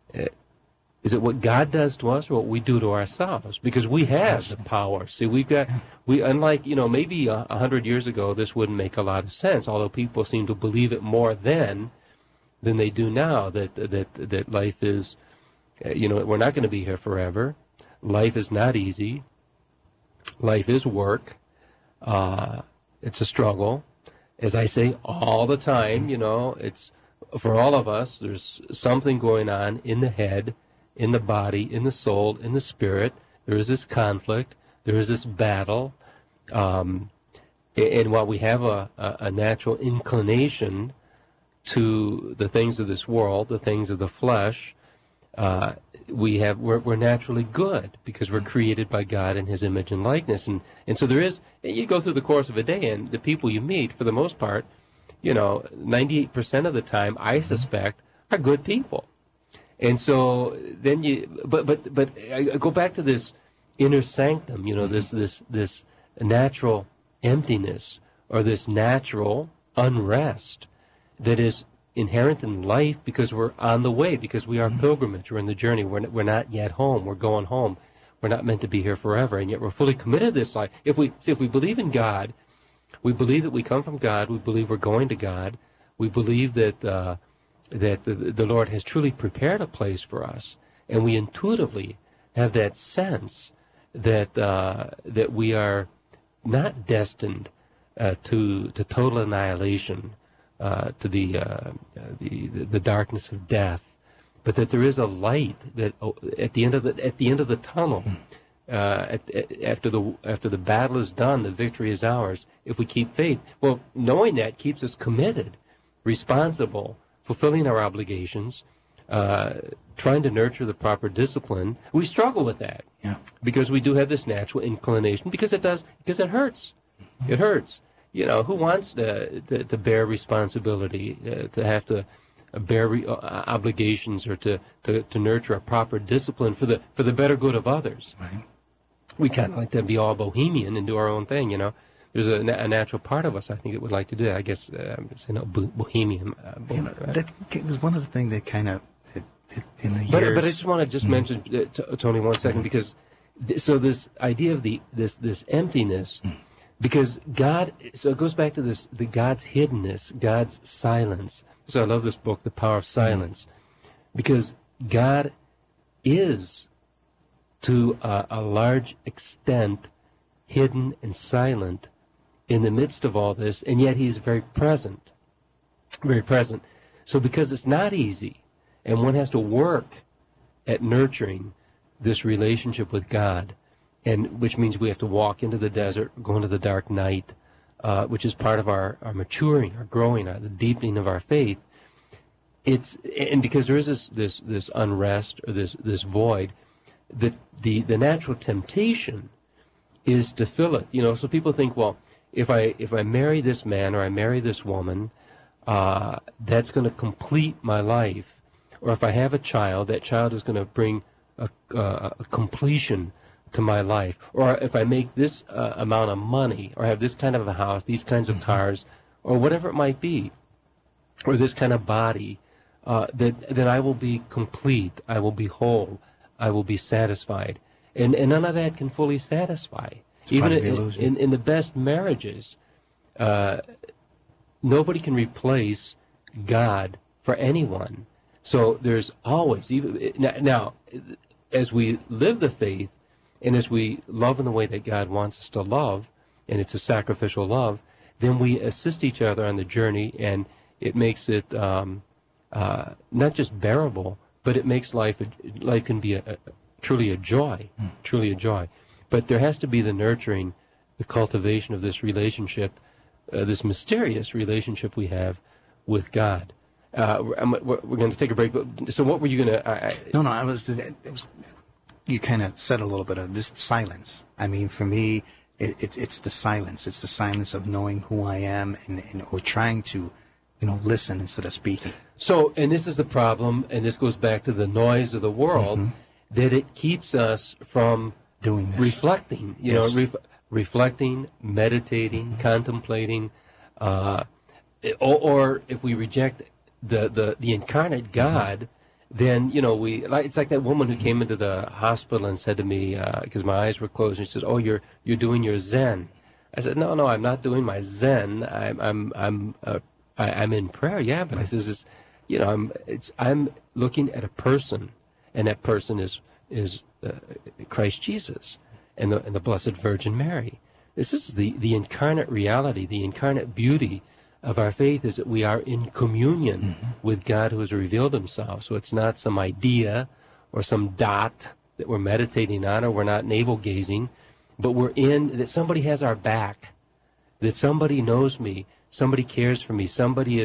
Speaker 3: Is it what God does to us or what we do to ourselves? Because we have the power. See, we've got, we, unlike, you know, maybe a, a hundred years ago, this wouldn't make a lot of sense, although people seem to believe it more then than they do now, that, that, that life is, you know, we're not going to be here forever. Life is not easy. Life is work. Uh, it's a struggle. As I say all the time, you know, it's, for all of us, there's something going on in the head, in the body, in the soul, in the spirit. There is this conflict. There is this battle. Um, and while we have a, a, a natural inclination to the things of this world, the things of the flesh, uh, we have we're, we're naturally good because we're created by God in His image and likeness, and and so there is. You go through the course of a day, and the people you meet, for the most part, you know, ninety-eight percent of the time, I suspect, are good people, and so then you. But but but I go back to this inner sanctum, you know, this this this natural emptiness or this natural unrest that is inherent in life because we're on the way, because we are pilgrimage, we're in the journey, we're, we're not yet home, we're going home, we're not meant to be here forever, and yet we're fully committed to this life. If we see, if we believe in God, we believe that we come from God, we believe we're going to God, we believe that uh, that the, the Lord has truly prepared a place for us, and we intuitively have that sense that uh, that we are not destined uh, to to total annihilation, Uh, to the, uh, the the darkness of death, but that there is a light that oh, at the end of the at the end of the tunnel, uh, at, at, after the after the battle is done, the victory is ours if we keep faith. Well, knowing that keeps us committed, responsible, fulfilling our obligations, uh, trying to nurture the proper discipline. We struggle with that,
Speaker 4: yeah,
Speaker 3: because we do have this natural inclination, because it does because it hurts, it hurts. You know, who wants to, to, to bear responsibility, uh, to have to uh, bear re- uh, obligations, or to, to, to nurture a proper discipline for the for the better good of others?
Speaker 4: Right.
Speaker 3: We kind of like to be all bohemian and do our own thing, you know. There's a, a natural part of us, I think, that would like to do that. I guess uh, I'm saying no, bo- bohemian. Uh, bo-
Speaker 4: You know, that is one of the things that kind of, it, it, in the
Speaker 3: but,
Speaker 4: years...
Speaker 3: but I just want to just
Speaker 4: Mm.
Speaker 3: mention, uh, t- Tony, one second, because th- so this idea of the this this emptiness...
Speaker 4: Mm.
Speaker 3: Because God, so it goes back to this, the God's hiddenness, God's silence. So I love this book, The Power of Silence, because God is, to a, a large extent, hidden and silent in the midst of all this, and yet He's very present, very present. So because it's not easy, and one has to work at nurturing this relationship with God, and which means we have to walk into the desert, go into the dark night, uh, which is part of our, our maturing, our growing, our, the deepening of our faith. It's and because there is this this, this unrest or this this void, that the the natural temptation is to fill it. You know, so people think, well, if I if I marry this man or I marry this woman, uh, that's going to complete my life. Or if I have a child, that child is going to bring a, uh, a completion to my life. Or if I make this uh, amount of money, or have this kind of a house, these kinds of cars, or whatever it might be, or this kind of body, uh, that then I will be complete, I will be whole, I will be satisfied. And, and none of that can fully satisfy.
Speaker 4: It's
Speaker 3: Even
Speaker 4: part of the
Speaker 3: in,
Speaker 4: illusion.
Speaker 3: in, in the best marriages, uh, nobody can replace God for anyone. So there's always, even now, now, as we live the faith, and as we love in the way that God wants us to love, and it's a sacrificial love, then we assist each other on the journey, and it makes it um, uh, not just bearable, but it makes life, life can be a, a, truly a joy, mm. truly a joy. But there has to be the nurturing, the cultivation of this relationship, uh, this mysterious relationship we have with God. Uh, we're, we're going to take a break, but so what were you going to...
Speaker 4: No, no, I was... It was you kind of said a little bit of this silence. I mean, for me, it, it, it's the silence. It's the silence of knowing who I am, and, and or trying to, you know, listen instead of speaking.
Speaker 3: So, and this is the problem, and this goes back to the noise of the world, mm-hmm. that it keeps us from
Speaker 4: doing this.
Speaker 3: reflecting, you
Speaker 4: yes.
Speaker 3: know, ref, reflecting, meditating, mm-hmm. contemplating, uh, or, or if we reject the, the, the incarnate God, mm-hmm. then, you know, we, like, it's like that woman who came into the hospital and said to me, because uh, my eyes were closed, and she says, oh, you're, you're doing your Zen. I said, no, no, I'm not doing my Zen. I'm, I'm, I'm, uh, I, I'm in prayer. Yeah. But I says, it's, you know, I'm, it's, I'm looking at a person, and that person is, is, uh, Christ Jesus and the, and the Blessed Virgin Mary. This is the, the incarnate reality, the incarnate beauty of our faith, is that we are in communion mm-hmm. with God who has revealed himself. So it's not some idea or some dot that we're meditating on, or we're not navel gazing, but we're in, that somebody has our back, that somebody knows me, somebody cares for me, somebody is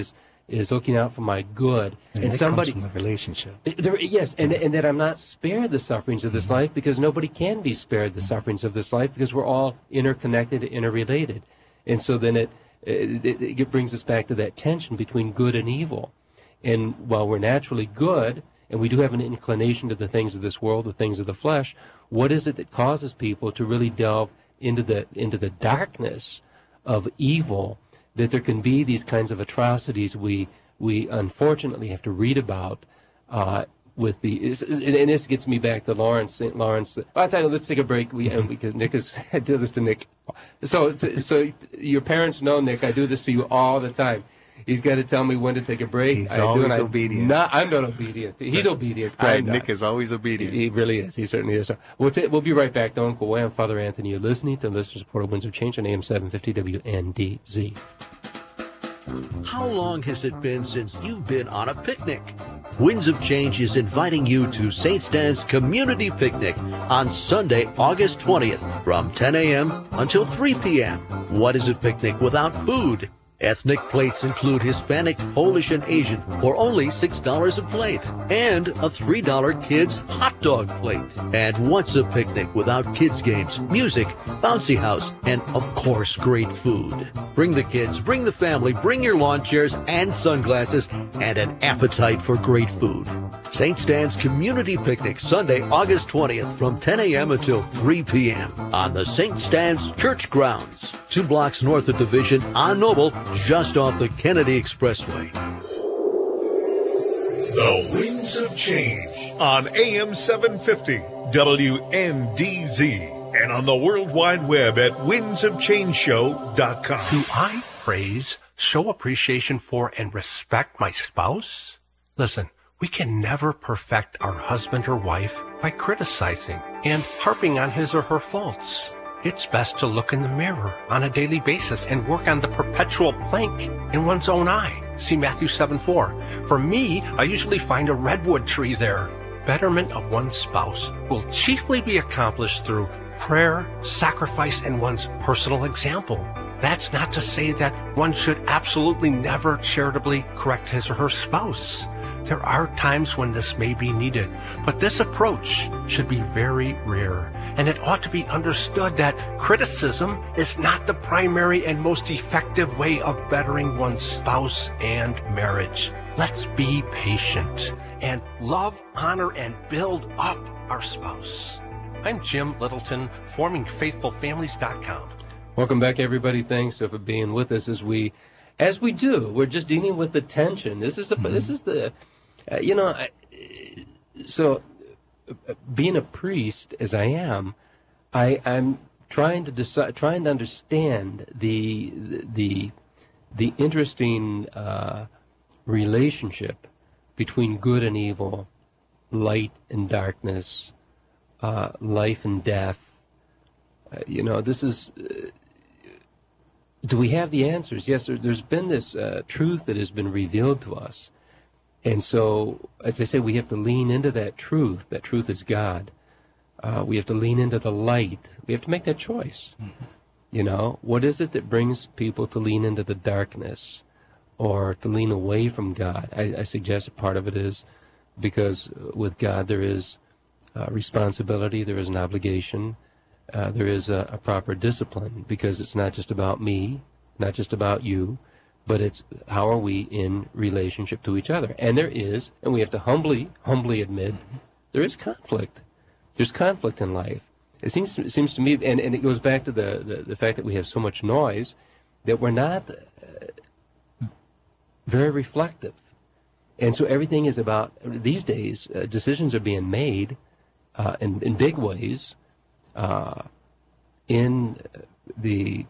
Speaker 3: is looking out for my good.
Speaker 4: And,
Speaker 3: and
Speaker 4: that
Speaker 3: somebody
Speaker 4: comes from the relationship.
Speaker 3: There, yes, and, and that I'm not spared the sufferings of this mm-hmm. life, because nobody can be spared the sufferings of this life, because we're all interconnected, interrelated. And so then it, it, it brings us back to that tension between good and evil. And while we're naturally good, and we do have an inclination to the things of this world, the things of the flesh, what is it that causes people to really delve into the into the darkness of evil, that there can be these kinds of atrocities we we unfortunately have to read about uh, with the, and this gets me back to Lawrence, Saint Lawrence. I'll tell you, let's take a break. We, and because Nick is, I do this to Nick. So, so your parents know, Nick, I do this to you all the time. He's got to tell me when to take a break.
Speaker 4: He's
Speaker 3: I
Speaker 4: always
Speaker 3: do, I,
Speaker 4: obedient.
Speaker 3: Not, I'm not obedient. He's obedient. I'm
Speaker 4: Nick
Speaker 3: not.
Speaker 4: is always obedient.
Speaker 3: He, he really is. He certainly is. We'll, t- we'll be right back. Don't go away. I'm Father Anthony. You're listening to Listener Supported Winds of Change on A M seven fifty W N D Z.
Speaker 5: How long has it been since you've been on a picnic? Winds of Change is inviting you to Saint Stan's Community Picnic on Sunday, August twentieth from ten a.m. until three p.m. What is a picnic without food? Ethnic plates include Hispanic, Polish, and Asian for only six dollars a plate, and a three dollar kids hot dog plate. And what's a picnic without kids games, music, bouncy house, and of course great food? Bring the kids, bring the family, bring your lawn chairs and sunglasses, and an appetite for great food. Saint Stan's Community Picnic, Sunday, August twentieth from ten a.m. until three p.m. on the Saint Stan's Church grounds, two blocks north of Division on Noble, just off the Kennedy Expressway.
Speaker 2: The Winds of Change on A M seven fifty W N D Z and on the World Wide Web at winds of change show dot com.
Speaker 7: Do I praise, show appreciation for, and respect my spouse? Listen, we can never perfect our husband or wife by criticizing and harping on his or her faults. It's best to look in the mirror on a daily basis and work on the perpetual plank in one's own eye. See Matthew seven four. For me, I usually find a redwood tree there. Betterment of one's spouse will chiefly be accomplished through prayer, sacrifice, and one's personal example. That's not to say that one should absolutely never charitably correct his or her spouse. There are times when this may be needed, but this approach should be very rare, and it ought to be understood that criticism is not the primary and most effective way of bettering one's spouse and marriage. Let's be patient and love, honor, and build up our spouse. I'm Jim Littleton, forming faithful families dot com.
Speaker 3: Welcome back, everybody. Thanks for being with us as we, as we do. We're just dealing with the tension. This is a, mm-hmm. this is the, uh, you know, I, so uh, being a priest as I am, I, I'm trying to decide, trying to understand the the the interesting uh, relationship between good and evil, light and darkness, uh, life and death. Uh, you know, this is. Uh, Do we have the answers? Yes, there, there's been this uh, truth that has been revealed to us. And so, as I say, we have to lean into that truth. That truth is God. Uh, we have to lean into the light. We have to make that choice. Mm-hmm. You know, what is it that brings people to lean into the darkness or to lean away from God? I, I suggest a part of it is because with God there is uh, responsibility, there is an obligation. Uh, there is a, a proper discipline, because it's not just about me, not just about you, but it's how are we in relationship to each other. And there is, and we have to humbly, humbly admit, there is conflict. There's conflict in life. It seems, it seems to me, and, and it goes back to the, the, the fact that we have so much noise, that we're not uh, very reflective. And so everything is about, these days, uh, decisions are being made uh, in, in big ways, Uh, in the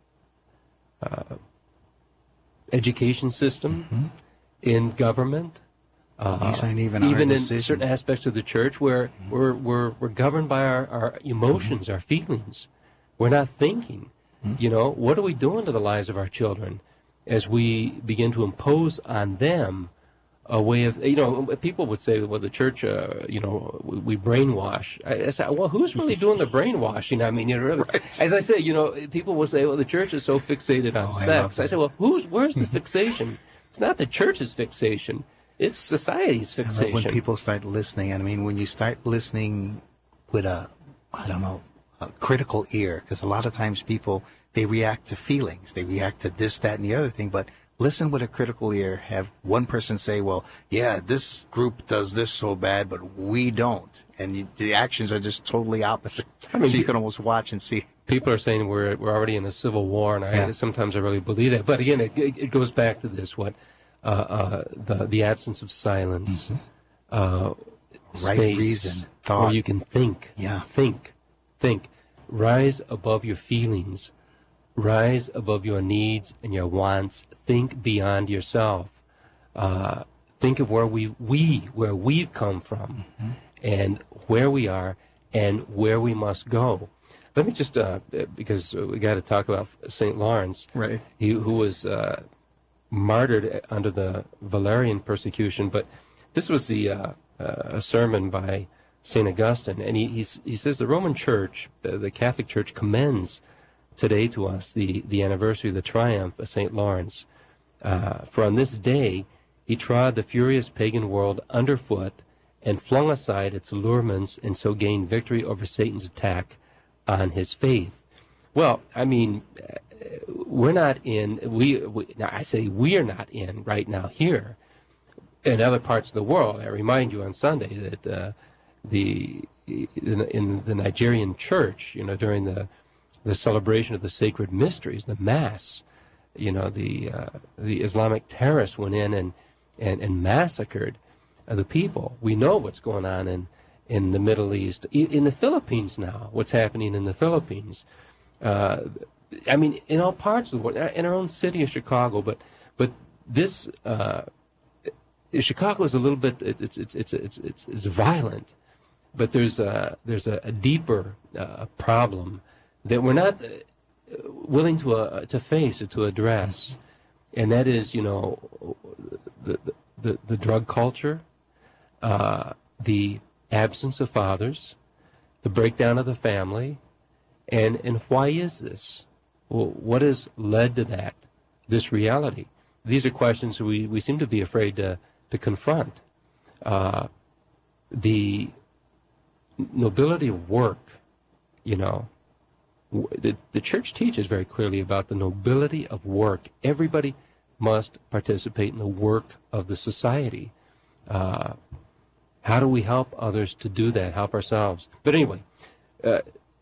Speaker 3: uh, education system, mm-hmm. in government, uh,
Speaker 4: These aren't even,
Speaker 3: even
Speaker 4: our
Speaker 3: in
Speaker 4: decision.
Speaker 3: certain aspects of the church, where mm-hmm. we're, we're, we're governed by our, our emotions, mm-hmm. our feelings. We're not thinking. Mm-hmm. You know, what are we doing to the lives of our children as we begin to impose on them a way of, you know, people would say, well, the church, uh, you know, we, we brainwash. I, I say, well, who's really doing the brainwashing? I mean, you know, really, right. As I say, you know, people will say, well, the church is so fixated on
Speaker 4: oh,
Speaker 3: sex. I, I say, well, who's, where's the fixation? It's not the church's fixation. It's society's
Speaker 4: I love
Speaker 3: fixation.
Speaker 4: when people start listening, and I mean, when you start listening with a, I don't know, a critical ear, because a lot of times people, they react to feelings. They react to this, that, and the other thing. But listen with a critical ear. Have one person say, well, yeah, this group does this so bad, but we don't. And you, the actions are just totally opposite.
Speaker 3: I mean,
Speaker 4: so you can almost watch and see.
Speaker 3: People are saying we're we're already in a civil war, and I
Speaker 4: Yeah.
Speaker 3: sometimes I really believe that. But again, it it goes back to this: what uh, uh, the the absence of silence,
Speaker 4: Mm-hmm.
Speaker 3: uh,
Speaker 4: Right
Speaker 3: space,
Speaker 4: reason,
Speaker 3: where
Speaker 4: thought.
Speaker 3: you can think,
Speaker 4: Yeah.
Speaker 3: think, think, rise above your feelings, rise above your needs and your wants. Think beyond yourself. Uh, think of where we we where we've come from,
Speaker 4: Mm-hmm.
Speaker 3: and where we are, and where we must go. Let me just, uh, because we got to talk about Saint Lawrence,
Speaker 4: Right.
Speaker 3: he, who was uh, martyred under the Valerian persecution. But this was the uh, uh, a sermon by Saint Augustine, and he he's, he says the Roman Church, the, the Catholic Church, commends today to us the the anniversary of the triumph of Saint Lawrence. Uh, for on this day he trod the furious pagan world underfoot and flung aside its allurements, and so gained victory over Satan's attack on his faith. Well, I mean, we're not in, we, we now I say we are not in right now here. In other parts of the world, I remind you on Sunday that uh, the in, in the Nigerian church, you know, during the the celebration of the sacred mysteries, the Mass, you know, the uh, the Islamic terrorists went in and and, and massacred uh, the people. We know what's going on in in the Middle East, in the Philippines now. What's happening in the Philippines? Uh, I mean, in all parts of the world, in our own city of Chicago. But but this uh, Chicago is a little bit. It's it's it's it's it's, it's violent, but there's a there's a, a deeper uh, problem that we're not willing to uh, to face or to address, and that is, you know, the the, the drug culture, uh, the absence of fathers, the breakdown of the family, and and why is this? Well, what has led to that? This reality. These are questions we, we seem to be afraid to to confront. Uh, the nobility of work, you know, the the church teaches very clearly about the nobility of work. Everybody must participate in the work of the society. Uh, How do we help others to do that, help ourselves? But anyway, uh,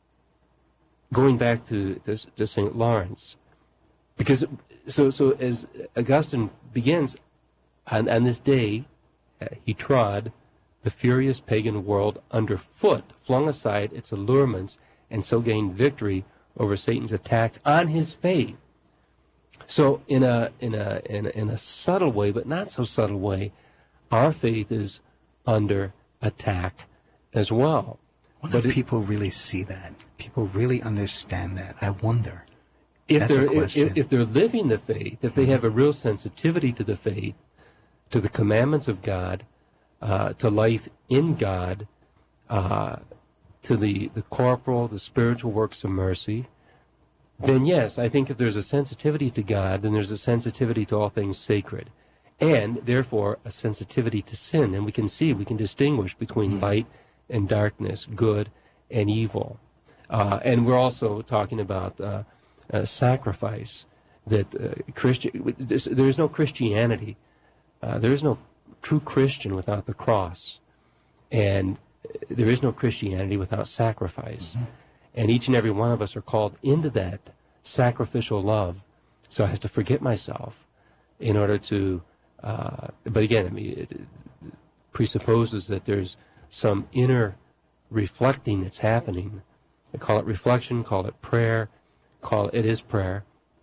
Speaker 3: going back to, to, to Saint Lawrence, because so so as Augustine begins, on, on this day, uh, he trod the furious pagan world underfoot, flung aside its allurements, and so gained victory over Satan's attack on his faith. So in a in a in a, in a subtle way, but not so subtle way, our faith is under attack as well.
Speaker 4: What
Speaker 3: But
Speaker 4: if
Speaker 3: it-
Speaker 4: people really see that? People really understand that? I wonder.
Speaker 3: if
Speaker 4: That's a
Speaker 3: they're if,
Speaker 4: question.
Speaker 3: if they're living the faith, if they have a real sensitivity to the faith, to the commandments of God, uh, to life in God, uh, to the, the corporal, the spiritual works of mercy, then yes, I think if there's a sensitivity to God, then there's a sensitivity to all things sacred, and therefore a sensitivity to sin. And we can see, we can distinguish between
Speaker 4: Mm-hmm.
Speaker 3: light and darkness, good and evil. Uh, and we're also talking about uh, uh, sacrifice, that uh, Christian, there is no Christianity, uh, there is no true Christian without the cross, and there is no Christianity without sacrifice.
Speaker 4: Mm-hmm.
Speaker 3: And each and every one of us are called into that sacrificial love. So I have to forget myself in order to, uh, but again, I mean, it, it presupposes that there's some inner reflecting that's happening. I call it reflection, call it prayer, call it, it is prayer,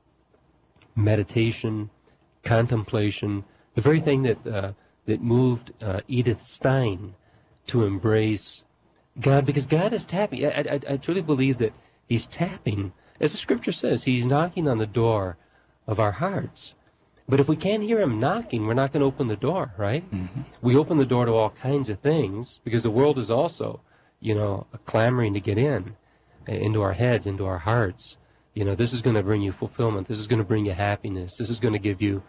Speaker 3: meditation, contemplation, the very thing that uh, that moved uh, Edith Stein to embrace God, because God is tapping. I, I, I truly believe that He's tapping, as the Scripture says, He's knocking on the door of our hearts. But if we can't hear Him knocking, we're not going to open the door, right? Mm-hmm. We open the door to all kinds of things, because the world is also, you know, clamoring to get in, into our heads, into our hearts. You know, this is going to bring you fulfillment. This is going to bring you happiness. This is going to give you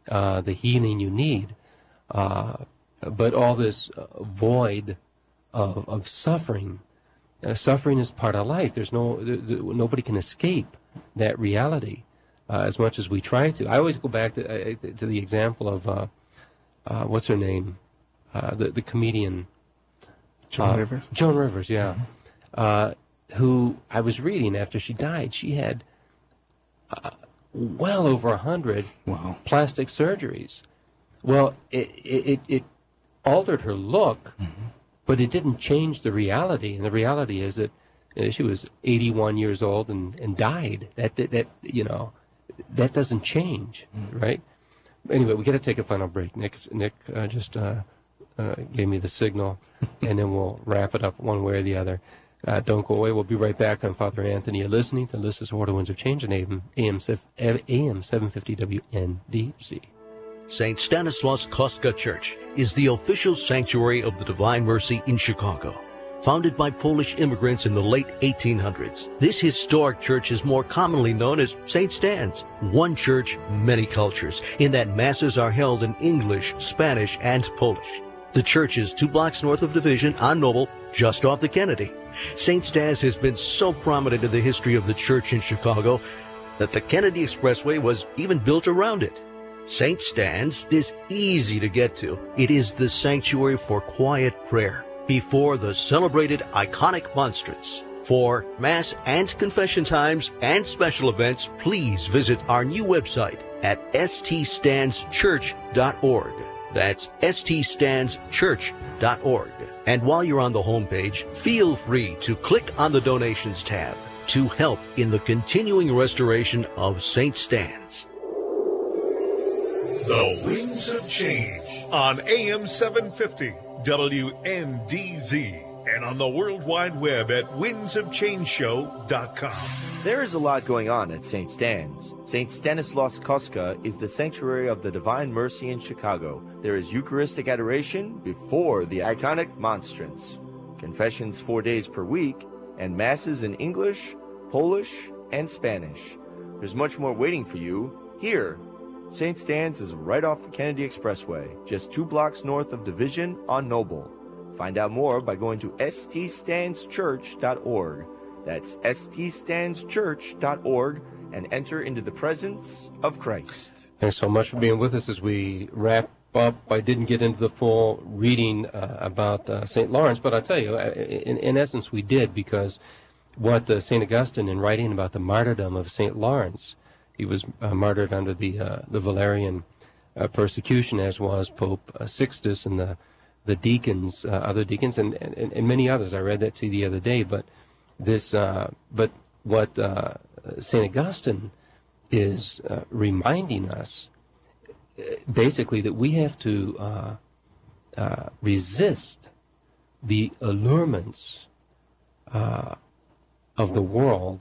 Speaker 3: uh, the healing you need. Uh, but all this uh, void of, of suffering, uh, suffering is part of life. There's no, th- th- nobody can escape that reality uh, as much as we try to. I always go back to, uh, to the example of, uh, uh, what's her name? Uh, the, the comedian.
Speaker 4: Joan
Speaker 3: uh,
Speaker 4: Rivers?
Speaker 3: Joan Rivers, yeah. Mm-hmm. Uh, who I was reading after she died, she had uh, well over a hundred
Speaker 4: wow.
Speaker 3: plastic surgeries. Well, it, it, it altered her look, mm-hmm. but it didn't change the reality. And the reality is that uh, she was eighty-one years old and, and died. That, that, that, you know, that doesn't change, mm-hmm. right? Anyway, we got to take a final break. Nick, Nick uh, just uh, uh, gave me the signal, and then we'll wrap it up one way or the other. Uh, don't go away. We'll be right back on Father Anthony. You're listening to Listeners Order Winds of Change on A M seven fifty W N D Z.
Speaker 5: Saint Stanislaus Kostka Church is the official sanctuary of the Divine Mercy in Chicago. Founded by Polish immigrants in the late eighteen hundreds, this historic church is more commonly known as Saint Stan's. One church, many cultures, in that masses are held in English, Spanish, and Polish. The church is two blocks north of Division on Noble, just off the Kennedy. Saint Stan's has been so prominent in the history of the church in Chicago that the Kennedy Expressway was even built around it. Saint Stan's is easy to get to. It is the sanctuary for quiet prayer before the celebrated iconic monstrance. For Mass and confession times and special events, please visit our new website at s t stands church dot org. That's s t stands church dot org. And while you're on the homepage, feel free to click on the Donations tab to help in the continuing restoration of Saint Stan's.
Speaker 2: The Winds of Change on A M seven fifty W N D Z and on the World Wide Web at winds of change show dot com.
Speaker 8: There is a lot going on at Saint Stan's. Saint Stanislaus Kostka is the sanctuary of the Divine Mercy in Chicago. There is Eucharistic adoration before the iconic monstrance, confessions four days per week, and masses in English, Polish, and Spanish. There's much more waiting for you here. Saint Stan's is right off the Kennedy Expressway, just two blocks north of Division on Noble. Find out more by going to s t stands church dot org. That's s t stands church dot org and enter into the presence of Christ.
Speaker 3: Thanks so much for being with us as we wrap up. I didn't get into the full reading uh, about uh, Saint Lawrence, but I'll tell you, in, in essence, we did, because what uh, Saint Augustine, in writing about the martyrdom of Saint Lawrence, he was uh, martyred under the uh, the Valerian uh, persecution, as was Pope uh, Sixtus and the the deacons, uh, other deacons, and, and, and many others. I read that to you the other day. But this, uh, but what uh, Saint Augustine is uh, reminding us, basically, that we have to uh, uh, resist the allurements uh, of the world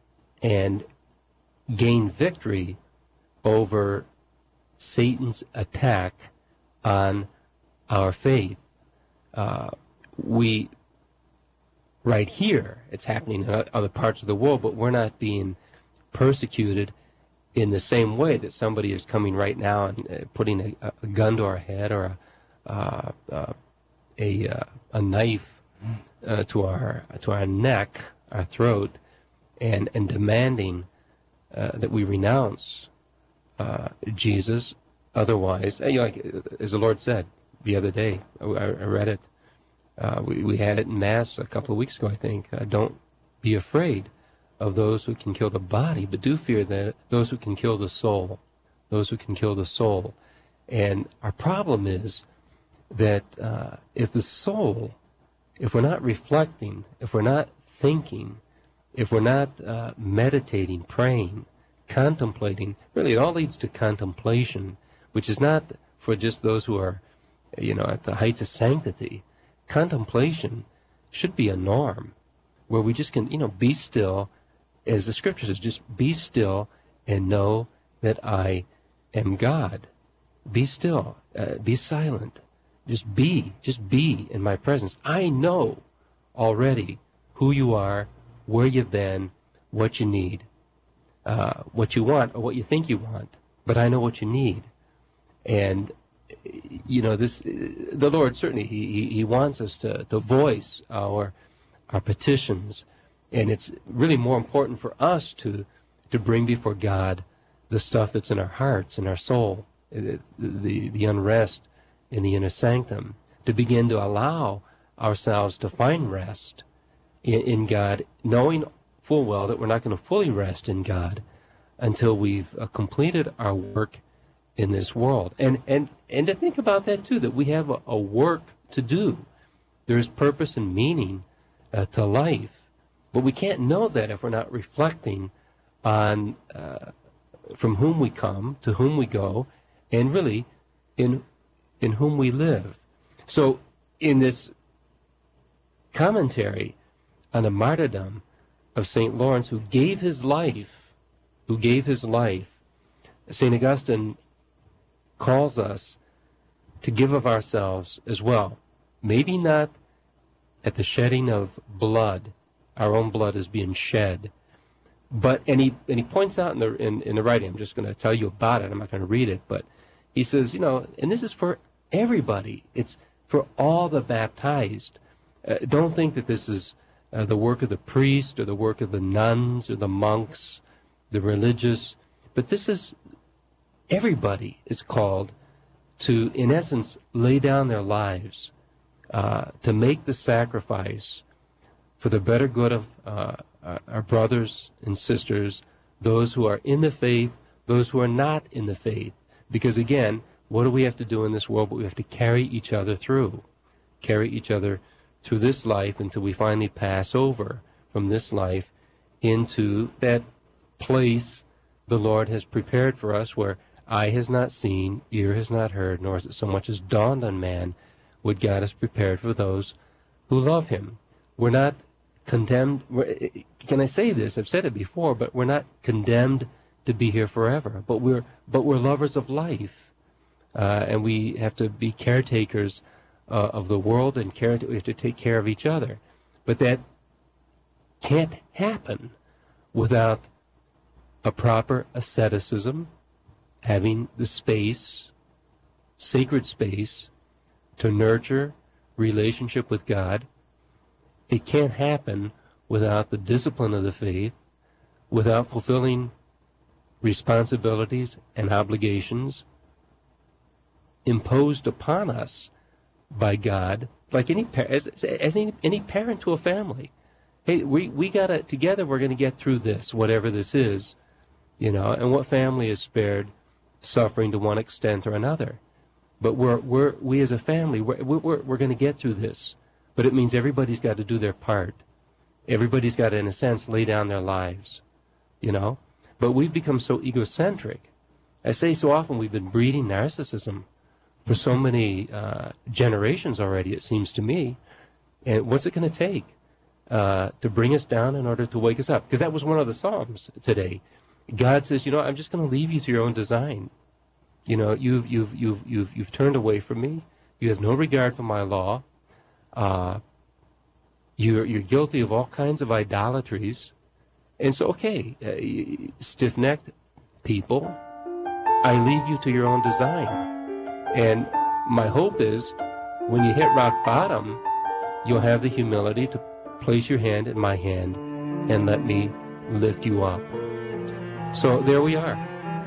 Speaker 3: and gain victory over Satan's attack on our faith. Uh, we, right here, it's happening in other parts of the world, but we're not being persecuted in the same way that somebody is coming right now and uh, putting a, a gun to our head, or a uh, uh, a, uh, a knife uh, to our to our neck, our throat, and and demanding uh, that we renounce uh, Jesus. Otherwise, you know, like as the Lord said the other day, I, I read it. Uh, we, we had it in Mass a couple of weeks ago, I think. Uh, don't be afraid of those who can kill the body, but do fear that those who can kill the soul. Those who can kill the soul. And our problem is that uh, if the soul, if we're not reflecting, if we're not thinking, if we're not uh, meditating, praying, contemplating, really it all leads to contemplation, which is not for just those who are, you know, at the heights of sanctity. Contemplation should be a norm where we just can, you know, be still, as the Scripture says, just be still and know that I am God. Be still. Uh, be silent. Just be. Just be in my presence. I know already who you are, where you've been, what you need, uh, what you want or what you think you want, but I know what you need. And, you know, this, the Lord certainly, he, he, he wants us to, to voice our, our petitions. And it's really more important for us to, to bring before God the stuff that's in our hearts, in our soul, the, the, the unrest in the inner sanctum, to begin to allow ourselves to find rest in, in God, knowing full well that we're not going to fully rest in God until we've uh, completed our work in this world. And, and, and to think about that, too, that we have a, a work to do. There's purpose and meaning uh, to life. But we can't know that if we're not reflecting on uh, from whom we come, to whom we go, and really in, in whom we live. So in this commentary on the martyrdom of Saint Lawrence, who gave his life, who gave his life, Saint Augustine calls us to give of ourselves as well. Maybe not at the shedding of blood, our own blood is being shed, but, and he, and he points out in the, in, in the writing, I'm just going to tell you about it, I'm not going to read it, but he says, you know, and this is for everybody, it's for all the baptized. Uh, don't think that this is uh, the work of the priest or the work of the nuns or the monks, the religious, but this is, everybody is called to, in essence, lay down their lives, uh, to make the sacrifice for the better good of uh, our brothers and sisters, those who are in the faith, those who are not in the faith. Because again, what do we have to do in this world? But we have to carry each other through, carry each other through this life until we finally pass over from this life into that place the Lord has prepared for us, where eye has not seen, ear has not heard, nor has it so much as dawned on man what God has prepared for those who love him. We're not condemned. We're, can I say this? I've said it before, but we're not condemned to be here forever. But we're but we're lovers of life, uh, and we have to be caretakers uh, of the world, and care. We have to take care of each other. But that can't happen without a proper asceticism, having the space, sacred space, to nurture relationship with God. It can't happen without the discipline of the faith, without fulfilling responsibilities and obligations imposed upon us by God, like any as, as any, any parent to a family. Hey, we, we got to, together we're going to get through this, whatever this is, you know, and what family is spared suffering to one extent or another? But we're, we're, we as a family, we're, we're, we're going to get through this. But it means everybody's got to do their part. Everybody's got to, in a sense, lay down their lives, you know? But we've become so egocentric. I say so often we've been breeding narcissism for so many uh, generations already, it seems to me. And what's it going to take uh, to bring us down in order to wake us up? Because that was one of the Psalms today. God says, you know, I'm just going to leave you to your own design. You know, you've, you've, you've, you've, you've turned away from me. You have no regard for my law. Uh, you're, you're guilty of all kinds of idolatries. And so, okay, uh, stiff-necked people, I leave you to your own design. And my hope is when you hit rock bottom, you'll have the humility to place your hand in my hand and let me lift you up. So there we are.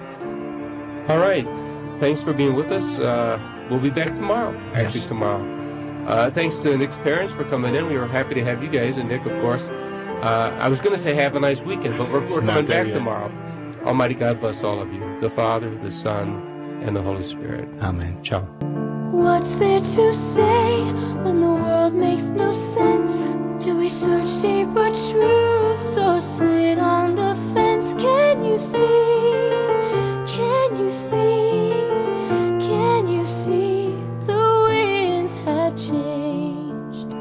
Speaker 3: All right. Thanks for being with us. Uh, we'll be back tomorrow, actually yes. tomorrow. Uh, thanks to Nick's parents for coming in. We were happy to have you guys, and Nick, of course. Uh, I was going to say have a nice weekend, but we're, we're coming back yet. tomorrow. Almighty God bless all of you, the Father, the Son, and the Holy Spirit.
Speaker 4: Amen.
Speaker 3: Ciao.
Speaker 1: What's there to say when the world makes no sense? Do we search deeper truths or sit on the fence? Can you see? Can you see? Can you see the winds have changed?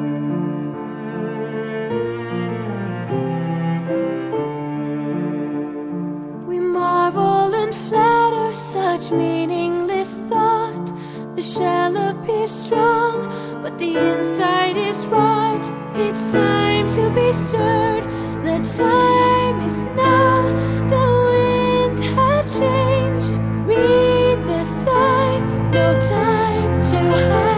Speaker 1: We marvel and flatter such meaningless thought. The shell appears strong, but the inside is rot. It's time to be stirred. The time is now. The winds have changed. Read the sign. no time to hide.